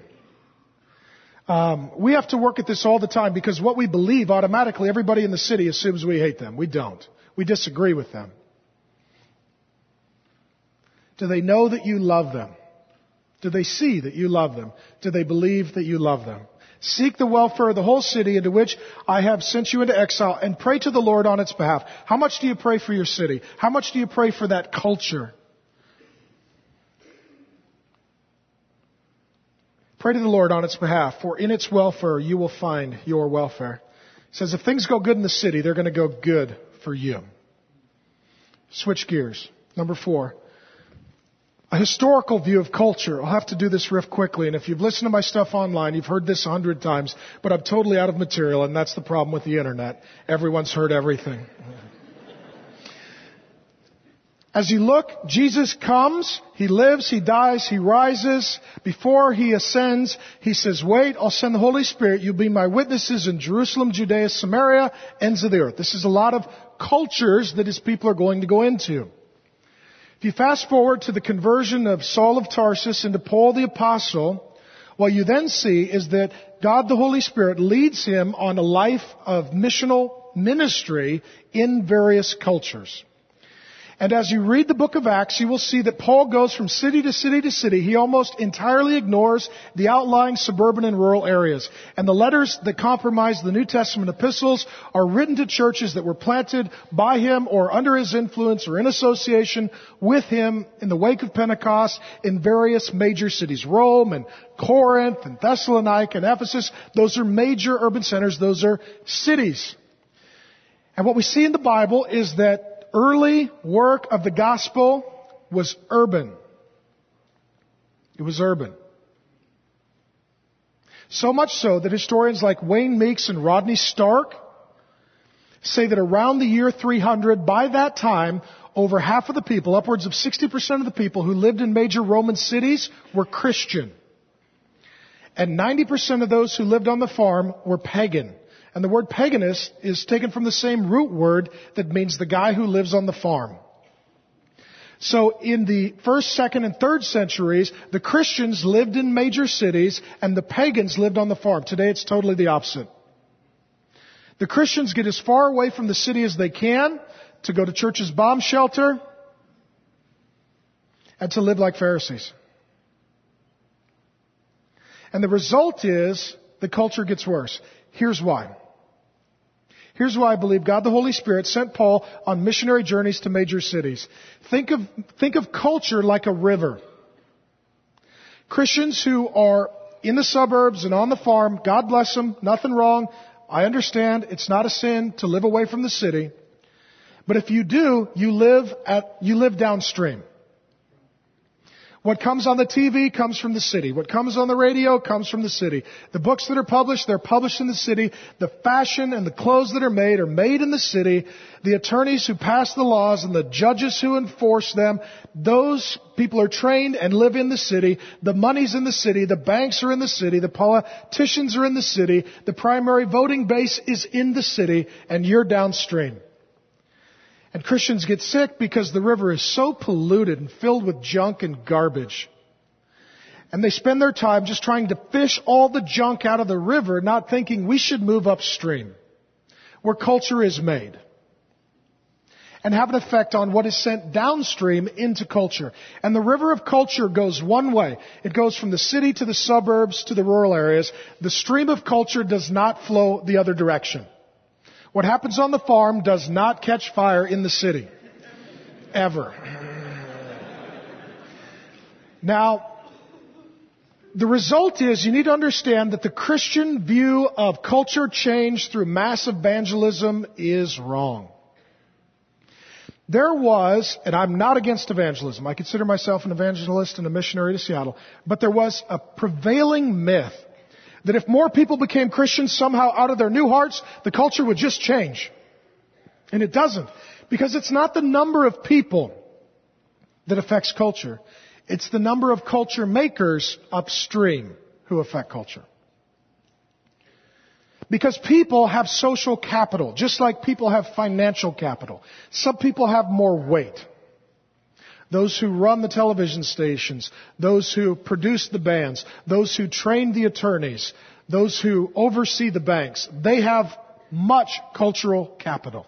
We have to work at this all the time because what we believe, automatically everybody in the city assumes we hate them. We don't. We disagree with them. Do they know that you love them? Do they see that you love them? Do they believe that you love them? Seek the welfare of the whole city into which I have sent you into exile and pray to the Lord on its behalf. How much do you pray for your city? How much do you pray for that culture? Pray to the Lord on its behalf, for in its welfare you will find your welfare. It says if things go good in the city, they're going to go good for you. Switch gears. Number 4. A historical view of culture. I'll have to do this real quickly, and if you've listened to my stuff online, you've heard this 100 times, but I'm totally out of material, and that's the problem with the internet. Everyone's heard everything. As you look, Jesus comes, He lives, He dies, He rises. Before He ascends, He says, wait, I'll send the Holy Spirit. You'll be my witnesses in Jerusalem, Judea, Samaria, ends of the earth. This is a lot of cultures that His people are going to go into. If you fast forward to the conversion of Saul of Tarsus into Paul the Apostle, what you then see is that God the Holy Spirit leads him on a life of missional ministry in various cultures. And as you read the book of Acts, you will see that Paul goes from city to city to city. He almost entirely ignores the outlying suburban and rural areas. And the letters that comprise the New Testament epistles are written to churches that were planted by him or under his influence or in association with him in the wake of Pentecost in various major cities. Rome and Corinth and Thessalonica and Ephesus. Those are major urban centers. Those are cities. And what we see in the Bible is that early work of the gospel was urban. It was urban. So much so that historians like Wayne Meeks and Rodney Stark say that around the year 300, by that time, over half of the people, upwards of 60% of the people who lived in major Roman cities were Christian. And 90% of those who lived on the farm were pagan. And the word paganist is taken from the same root word that means the guy who lives on the farm. So in the 1st, 2nd, and 3rd centuries, the Christians lived in major cities and the pagans lived on the farm. Today it's totally the opposite. The Christians get as far away from the city as they can to go to church's bomb shelter and to live like Pharisees. And the result is the culture gets worse. Here's why. Here's why I believe God the Holy Spirit sent Paul on missionary journeys to major cities. Think of culture like a river. Christians who are in the suburbs and on the farm, God bless them, nothing wrong. I understand it's not a sin to live away from the city. But if you do, you live downstream. What comes on the TV comes from the city. What comes on the radio comes from the city. The books that are published, they're published in the city. The fashion and the clothes that are made in the city. The attorneys who pass the laws and the judges who enforce them, those people are trained and live in the city. The money's in the city. The banks are in the city. The politicians are in the city. The primary voting base is in the city, and you're downstream. And Christians get sick because the river is so polluted and filled with junk and garbage. And they spend their time just trying to fish all the junk out of the river, not thinking we should move upstream, where culture is made, and have an effect on what is sent downstream into culture. And the river of culture goes one way. It goes from the city to the suburbs to the rural areas. The stream of culture does not flow the other direction. What happens on the farm does not catch fire in the city. Ever. Now, The result is you need to understand that the Christian view of culture change through mass evangelism is wrong. There was, and I'm not against evangelism, I consider myself an evangelist and a missionary to Seattle, but there was a prevailing myth that if more people became Christians somehow out of their new hearts, the culture would just change. And it doesn't. Because it's not the number of people that affects culture. It's the number of culture makers upstream who affect culture. Because people have social capital, just like people have financial capital. Some people have more weight. Those who run the television stations, those who produce the bands, those who train the attorneys, those who oversee the banks, they have much cultural capital.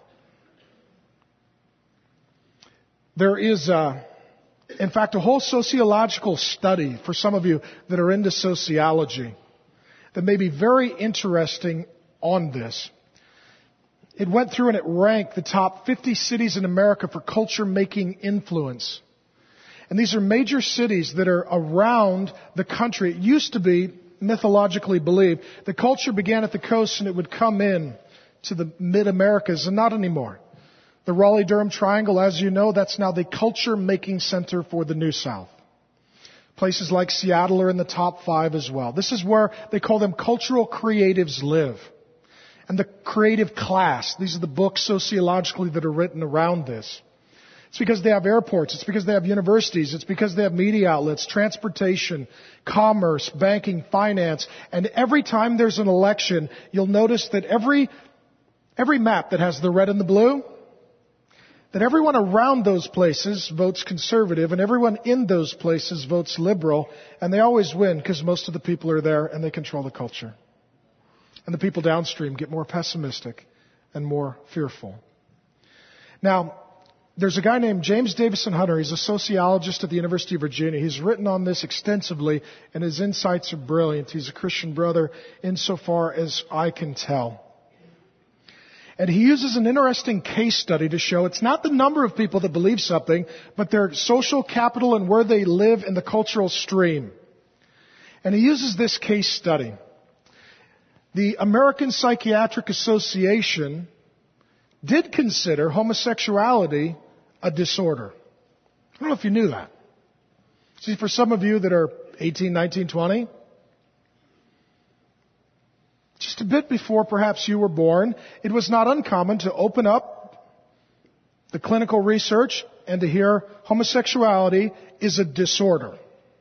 There is, in fact, a whole sociological study for some of you that are into sociology that may be very interesting on this. It went through and it ranked the top 50 cities in America for culture-making influence. And these are major cities that are around the country. It used to be, mythologically believed, the culture began at the coast and it would come in to the mid-Americas, and not anymore. The Raleigh-Durham Triangle, as you know, that's now the culture-making center for the New South. Places like Seattle are in the top 5 as well. This is where they call them cultural creatives live. And the creative class, these are the books sociologically that are written around this. It's because they have airports. It's because they have universities. It's because they have media outlets, transportation, commerce, banking, finance. And every time there's an election, you'll notice that every map that has the red and the blue, that everyone around those places votes conservative and everyone in those places votes liberal. And they always win because most of the people are there and they control the culture. And the people downstream get more pessimistic and more fearful. Now, there's a guy named James Davison Hunter. He's a sociologist at the University of Virginia. He's written on this extensively, and his insights are brilliant. He's a Christian brother insofar as I can tell. And he uses an interesting case study to show it's not the number of people that believe something, but their social capital and where they live in the cultural stream. And he uses this case study. The American Psychiatric Association did consider homosexuality a disorder. I don't know if you knew that. See, for some of you that are 18, 19, 20, just a bit before perhaps you were born, it was not uncommon to open up the clinical research and to hear homosexuality is a disorder.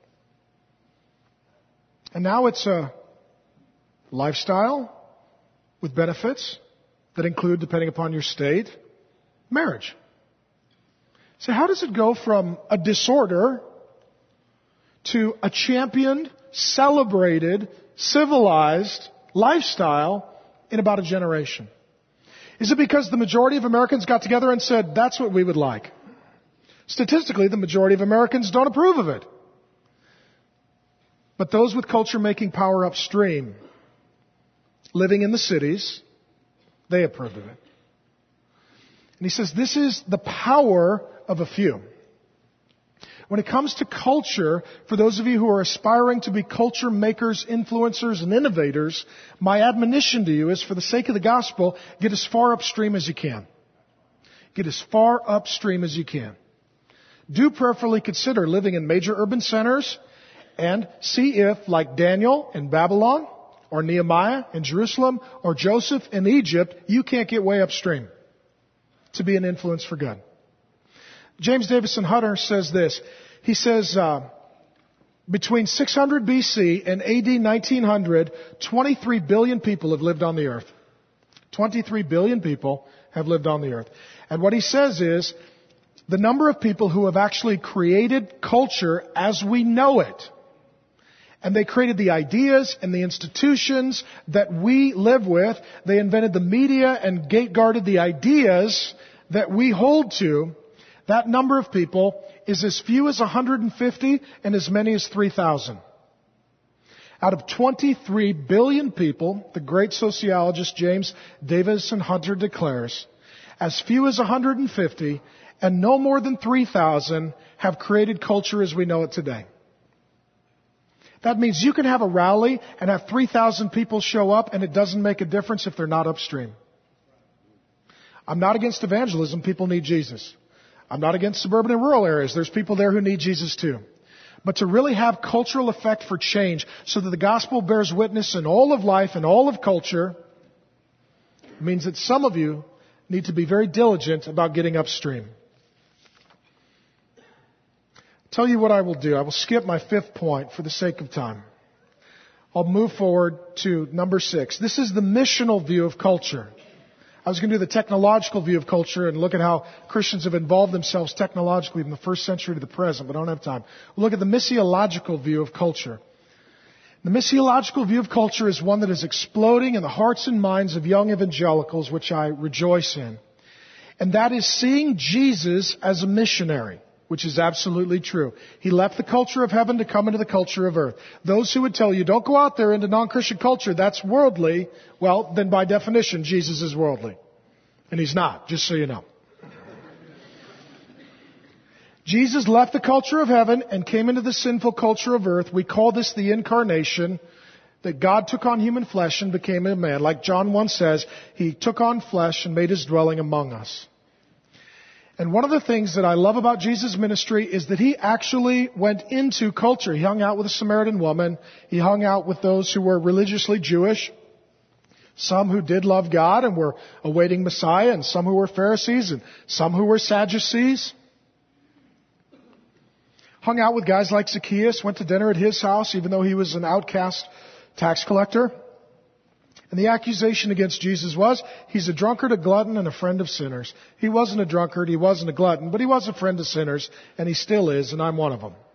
And now it's a lifestyle with benefits that include, depending upon your state, marriage. So how does it go from a disorder to a championed, celebrated, civilized lifestyle in about a generation? Is it because the majority of Americans got together and said, that's what we would like? Statistically, the majority of Americans don't approve of it. But those with culture-making power upstream, living in the cities, they approve of it. And he says this is the power of a few. When it comes to culture, for those of you who are aspiring to be culture makers, influencers, and innovators, my admonition to you is, for the sake of the gospel, get as far upstream as you can. Get as far upstream as you can. Do prayerfully consider living in major urban centers and see if, like Daniel in Babylon, or Nehemiah in Jerusalem, or Joseph in Egypt, you can't get way upstream to be an influence for good. James Davison Hunter says this. He says, between 600 BC and AD 1900, 23 billion people have lived on the earth. 23 billion people have lived on the earth. And what he says is, the number of people who have actually created culture as we know it, and they created the ideas and the institutions that we live with. They invented the media and gate-guarded the ideas that we hold to. That number of people is as few as 150 and as many as 3,000. Out of 23 billion people, the great sociologist James Davison Hunter declares, as few as 150 and no more than 3,000 have created culture as we know it today. That means you can have a rally and have 3,000 people show up and it doesn't make a difference if they're not upstream. I'm not against evangelism. People need Jesus. I'm not against suburban and rural areas. There's people there who need Jesus too. But to really have cultural effect for change so that the gospel bears witness in all of life and all of culture means that some of you need to be very diligent about getting upstream. Tell you what I will do. I will skip my 5th point for the sake of time. I'll move forward to number 6. This is the missional view of culture. I was going to do the technological view of culture and look at how Christians have involved themselves technologically from the first century to the present, but I don't have time. We'll look at the missiological view of culture. The missiological view of culture is one that is exploding in the hearts and minds of young evangelicals, which I rejoice in. And that is seeing Jesus as a missionary, which is absolutely true. He left the culture of heaven to come into the culture of earth. Those who would tell you, don't go out there into non-Christian culture, that's worldly, well, then by definition, Jesus is worldly. And He's not, just so you know. Jesus left the culture of heaven and came into the sinful culture of earth. We call this the incarnation, that God took on human flesh and became a man. Like John 1 says, He took on flesh and made His dwelling among us. And one of the things that I love about Jesus' ministry is that He actually went into culture. He hung out with a Samaritan woman. He hung out with those who were religiously Jewish. Some who did love God and were awaiting Messiah, and some who were Pharisees, and some who were Sadducees. Hung out with guys like Zacchaeus, went to dinner at his house, even though he was an outcast tax collector. And the accusation against Jesus was, He's a drunkard, a glutton, and a friend of sinners. He wasn't a drunkard, He wasn't a glutton, but He was a friend of sinners, and He still is, and I'm one of them.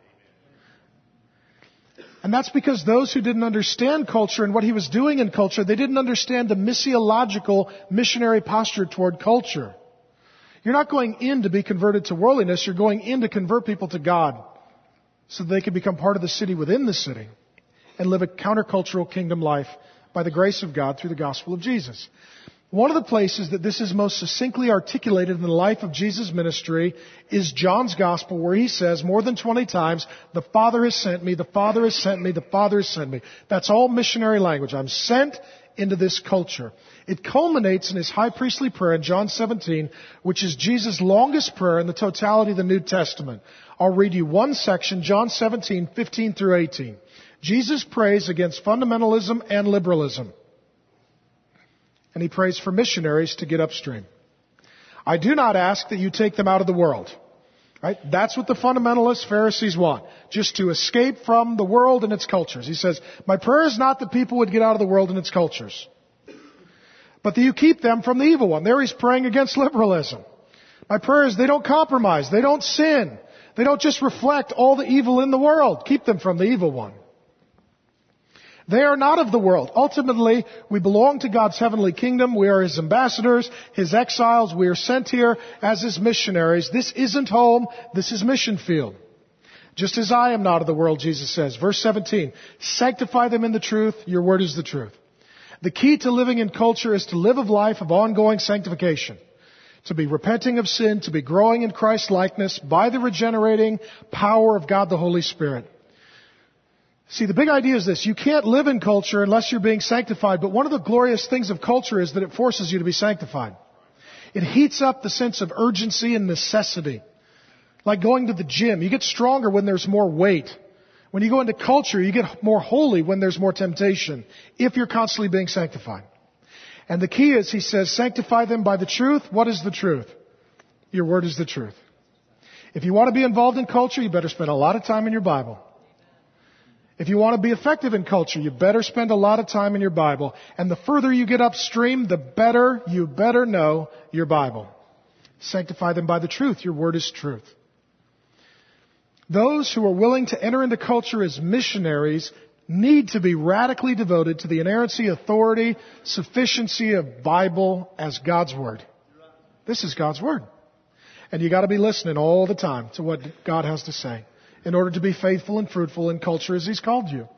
And that's because those who didn't understand culture and what He was doing in culture, they didn't understand the missiological missionary posture toward culture. You're not going in to be converted to worldliness, you're going in to convert people to God so that they can become part of the city within the city and live a countercultural kingdom life by the grace of God through the gospel of Jesus. One of the places that this is most succinctly articulated in the life of Jesus' ministry is John's gospel, where He says more than 20 times, the Father has sent me, the Father has sent me, the Father has sent me. That's all missionary language. I'm sent into this culture. It culminates in His high priestly prayer in John 17, which is Jesus' longest prayer in the totality of the New Testament. I'll read you one section, John 17, 15 through 18. Jesus prays against fundamentalism and liberalism. And He prays for missionaries to get upstream. I do not ask that you take them out of the world. Right? That's what the fundamentalist Pharisees want. Just to escape from the world and its cultures. He says, my prayer is not that people would get out of the world and its cultures, but that you keep them from the evil one. There He's praying against liberalism. My prayer is they don't compromise. They don't sin. They don't just reflect all the evil in the world. Keep them from the evil one. They are not of the world. Ultimately, we belong to God's heavenly kingdom. We are His ambassadors, His exiles. We are sent here as His missionaries. This isn't home. This is mission field. Just as I am not of the world, Jesus says. Verse 17, sanctify them in the truth. Your word is the truth. The key to living in culture is to live a life of ongoing sanctification. To be repenting of sin, to be growing in Christ's likeness by the regenerating power of God the Holy Spirit. See, the big idea is this. You can't live in culture unless you're being sanctified, but one of the glorious things of culture is that it forces you to be sanctified. It heats up the sense of urgency and necessity. Like going to the gym. You get stronger when there's more weight. When you go into culture, you get more holy when there's more temptation, if you're constantly being sanctified. And the key is, he says, sanctify them by the truth. What is the truth? Your word is the truth. If you want to be involved in culture, you better spend a lot of time in your Bible. If you want to be effective in culture, you better spend a lot of time in your Bible. And the further you get upstream, the better you better know your Bible. Sanctify them by the truth. Your word is truth. Those who are willing to enter into culture as missionaries need to be radically devoted to the inerrancy, authority, sufficiency of Bible as God's Word. This is God's Word. And you got to be listening all the time to what God has to say in order to be faithful and fruitful in culture as He's called you.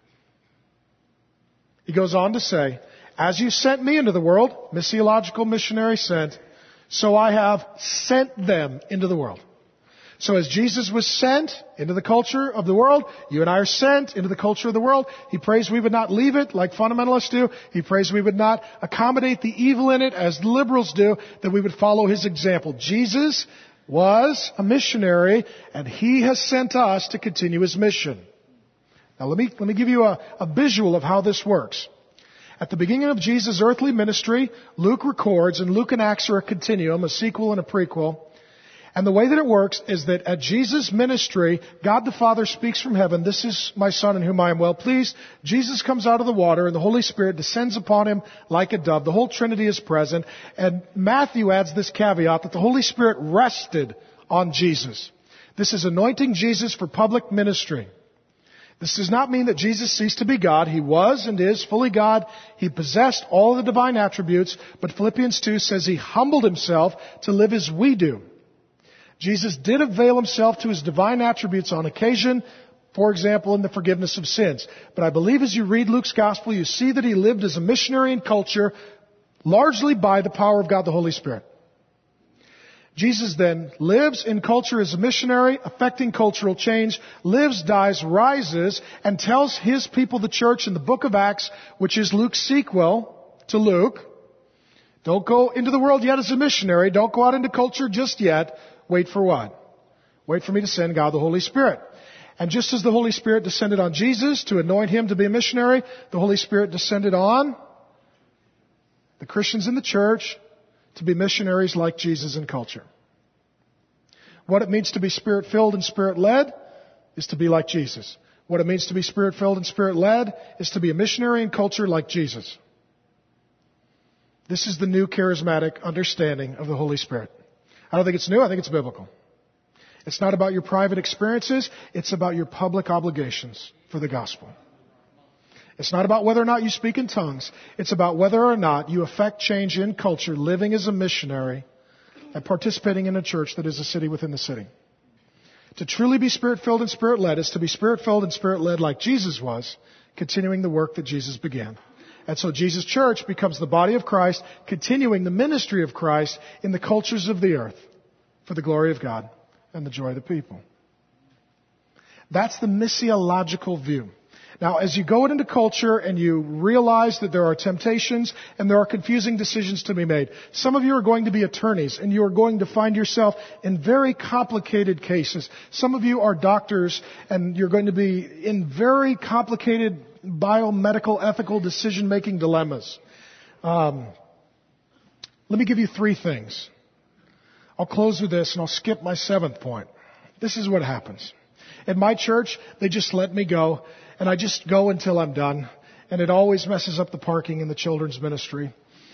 He goes on to say, as you sent me into the world, missiological missionary sent, so I have sent them into the world. So as Jesus was sent into the culture of the world, you and I are sent into the culture of the world. He prays we would not leave it like fundamentalists do. He prays we would not accommodate the evil in it as the liberals do, that we would follow His example. Jesus was a missionary, and He has sent us to continue His mission. Now let me give you a visual of how this works. At the beginning of Jesus' earthly ministry, Luke records, and Luke and Acts are a continuum, a sequel and a prequel. And the way that it works is that at Jesus' ministry, God the Father speaks from heaven, "This is my Son in whom I am well pleased." Jesus comes out of the water and the Holy Spirit descends upon Him like a dove. The whole Trinity is present. And Matthew adds this caveat that the Holy Spirit rested on Jesus. This is anointing Jesus for public ministry. This does not mean that Jesus ceased to be God. He was and is fully God. He possessed all the divine attributes. But Philippians 2 says He humbled Himself to live as we do. Jesus did avail Himself to His divine attributes on occasion, for example, in the forgiveness of sins. But I believe as you read Luke's Gospel, you see that He lived as a missionary in culture, largely by the power of God the Holy Spirit. Jesus then lives in culture as a missionary, affecting cultural change, lives, dies, rises, and tells His people, the church, in the book of Acts, which is Luke's sequel to Luke, don't go into the world yet as a missionary. Don't go out into culture just yet. Wait for what? Wait for me to send God the Holy Spirit. And just as the Holy Spirit descended on Jesus to anoint Him to be a missionary, the Holy Spirit descended on the Christians in the church to be missionaries like Jesus in culture. What it means to be Spirit-filled and Spirit-led is to be like Jesus. What it means to be Spirit-filled and Spirit-led is to be a missionary in culture like Jesus. This is the new charismatic understanding of the Holy Spirit. I don't think it's new. I think it's biblical. It's not about your private experiences. It's about your public obligations for the gospel. It's not about whether or not you speak in tongues. It's about whether or not you affect change in culture, living as a missionary and participating in a church that is a city within the city. To truly be Spirit-filled and Spirit-led is to be Spirit-filled and Spirit-led like Jesus was, continuing the work that Jesus began. And so Jesus' church becomes the body of Christ, continuing the ministry of Christ in the cultures of the earth for the glory of God and the joy of the people. That's the missiological view. Now, as you go into culture and you realize that there are temptations and there are confusing decisions to be made, some of you are going to be attorneys and you are going to find yourself in very complicated cases. Some of you are doctors and you're going to be in very complicated biomedical, ethical decision-making dilemmas. Let me give you 3 things. I'll close with this and I'll skip my 7th point. This is what happens. At my church, they just let me go, and I just go until I'm done, and it always messes up the parking in the children's ministry.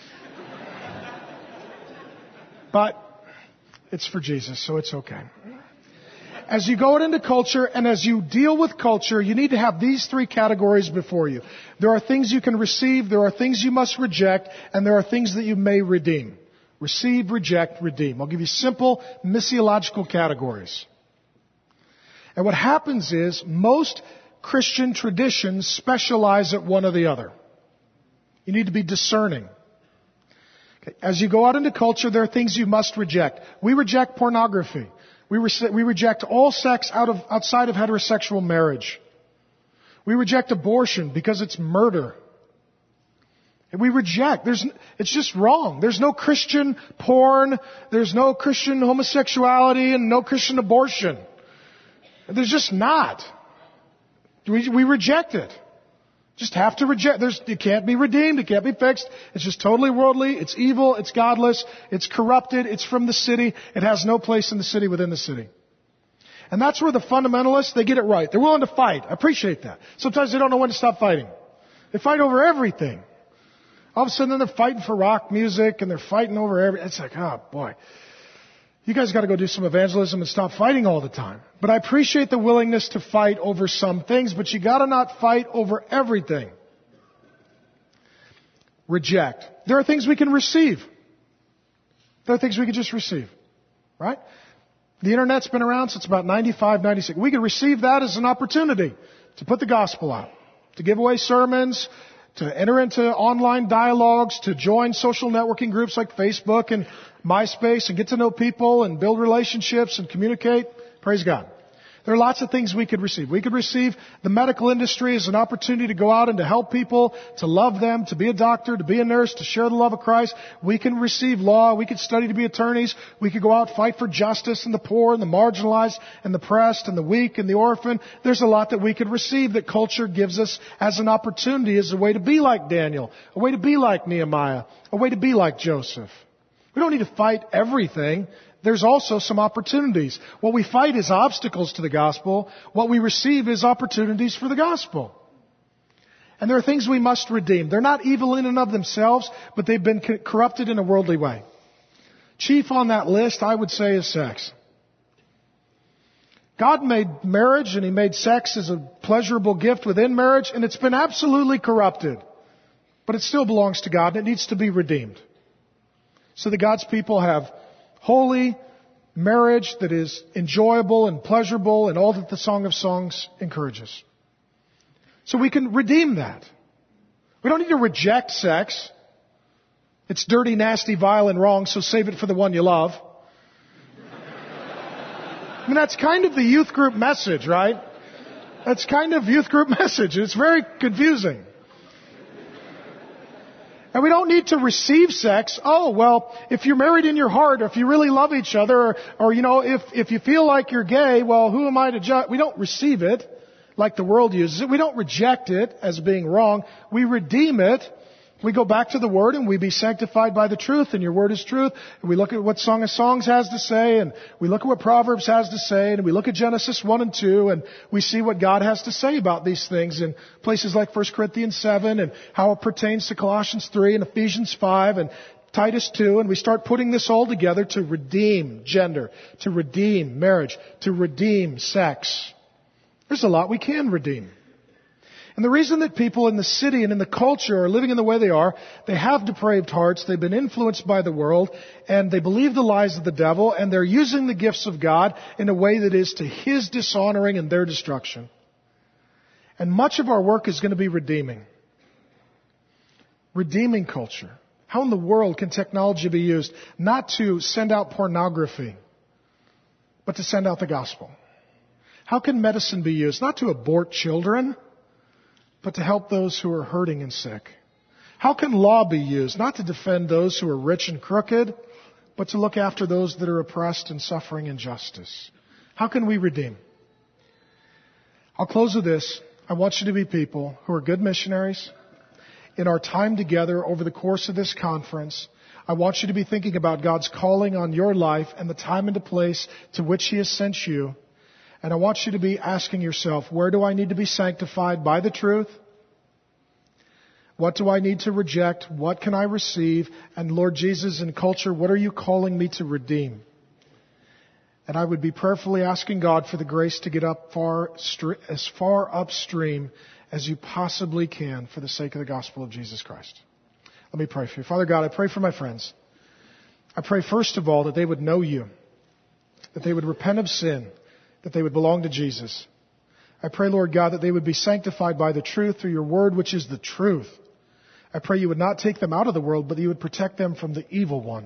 But it's for Jesus, so it's okay. As you go into culture and as you deal with culture, you need to have these 3 categories before you. There are things you can receive, there are things you must reject, and there are things that you may redeem. Receive, reject, redeem. I'll give you simple missiological categories. And what happens is most Christian traditions specialize at one or the other. You need to be discerning. Okay. As you go out into culture, there are things you must reject. We reject pornography. We reject all sex outside of heterosexual marriage. We reject abortion because it's murder. And we reject. It's just wrong. There's no Christian porn. There's no Christian homosexuality and no Christian abortion. There's just not. We reject it. Just have to reject. It can't be redeemed. It can't be fixed. It's just totally worldly. It's evil. It's godless. It's corrupted. It's from the city. It has no place in the city within the city. And that's where the fundamentalists, they get it right. They're willing to fight. I appreciate that. Sometimes they don't know when to stop fighting. They fight over everything. All of a sudden they're fighting for rock music and they're fighting over everything. It's like, oh boy. You guys got to go do some evangelism and stop fighting all the time. But I appreciate the willingness to fight over some things, but you got to not fight over everything. Reject. There are things we can receive. There are things we can just receive. Right? The internet's been around since about 95, 96. We can receive that as an opportunity to put the gospel out, to give away sermons, to enter into online dialogues, to join social networking groups like Facebook and MySpace and get to know people and build relationships and communicate Praise God. There are lots of things we could receive. We could receive the medical industry as an opportunity to go out and to help people, to love them, to be a doctor, to be a nurse, to share the love of Christ. We can receive law. We could study to be attorneys. We could go out, fight for justice and the poor and the marginalized and the oppressed and the weak and the orphan. There's a lot that we could receive that culture gives us as an opportunity, as a way to be like Daniel, a way to be like Nehemiah, a way to be like Joseph. We don't need to fight everything. There's also some opportunities. What we fight is obstacles to the gospel. What we receive is opportunities for the gospel. And there are things we must redeem. They're not evil in and of themselves, but they've been corrupted in a worldly way. Chief on that list, I would say, is sex. God made marriage and He made sex as a pleasurable gift within marriage, and it's been absolutely corrupted. But it still belongs to God, and it needs to be redeemed. So that God's people have holy marriage that is enjoyable and pleasurable and all that the Song of Songs encourages. So we can redeem that. We don't need to reject sex. It's dirty, nasty, vile, and wrong, so save it for the one you love. I mean, that's kind of the youth group message, right? That's kind of youth group message. It's very confusing. And we don't need to receive sex. Oh, well, if you're married in your heart, or if you really love each other, or if you feel like you're gay, well, who am I to judge? We don't receive it like the world uses it. We don't reject it as being wrong. We redeem it. We go back to the Word and we be sanctified by the truth, and your Word is truth. And we look at what Song of Songs has to say, and we look at what Proverbs has to say, and we look at Genesis 1 and 2, and we see what God has to say about these things in places like 1 Corinthians 7, and how it pertains to Colossians 3 and Ephesians 5 and Titus 2, and we start putting this all together to redeem gender, to redeem marriage, to redeem sex. There's a lot we can redeem. And the reason that people in the city and in the culture are living in the way they are, they have depraved hearts, they've been influenced by the world, and they believe the lies of the devil, and they're using the gifts of God in a way that is to His dishonoring and their destruction. And much of our work is going to be redeeming. Redeeming culture. How in the world can technology be used not to send out pornography, but to send out the gospel? How can medicine be used not to abort children, but to help those who are hurting and sick? How can law be used not to defend those who are rich and crooked, but to look after those that are oppressed and suffering injustice? How can we redeem? I'll close with this. I want you to be people who are good missionaries. In our time together over the course of this conference, I want you to be thinking about God's calling on your life and the time and the place to which He has sent you. And I want you to be asking yourself, where do I need to be sanctified by the truth? What do I need to reject? What can I receive? And Lord Jesus, in culture, what are you calling me to redeem? And I would be prayerfully asking God for the grace to get up as far upstream as you possibly can for the sake of the gospel of Jesus Christ. Let me pray for you. Father God, I pray for my friends. I pray first of all that they would know you, that they would repent of sin, that they would belong to Jesus. I pray, Lord God, that they would be sanctified by the truth through your word, which is the truth. I pray you would not take them out of the world, but that you would protect them from the evil one.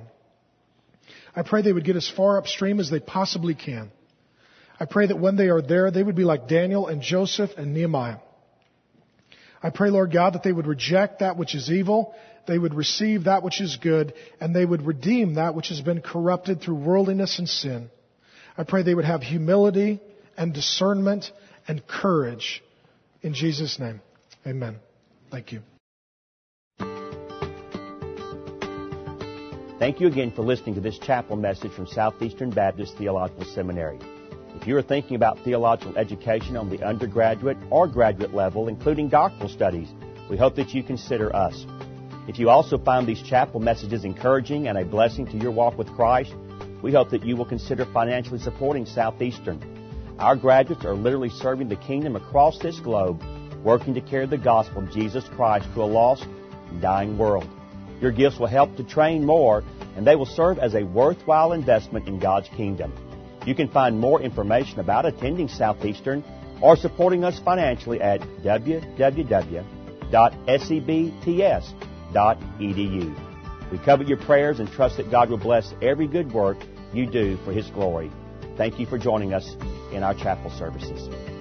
I pray they would get as far upstream as they possibly can. I pray that when they are there, they would be like Daniel and Joseph and Nehemiah. I pray, Lord God, that they would reject that which is evil, they would receive that which is good, and they would redeem that which has been corrupted through worldliness and sin. I pray they would have humility and discernment and courage. In Jesus' name, amen. Thank you. Thank you again for listening to this chapel message from Southeastern Baptist Theological Seminary. If you are thinking about theological education on the undergraduate or graduate level, including doctoral studies, we hope that you consider us. If you also find these chapel messages encouraging and a blessing to your walk with Christ, we hope that you will consider financially supporting Southeastern. Our graduates are literally serving the kingdom across this globe, working to carry the gospel of Jesus Christ to a lost and dying world. Your gifts will help to train more, and they will serve as a worthwhile investment in God's kingdom. You can find more information about attending Southeastern or supporting us financially at www.sebts.edu. We covet your prayers and trust that God will bless every good work you do for His glory. Thank you for joining us in our chapel services.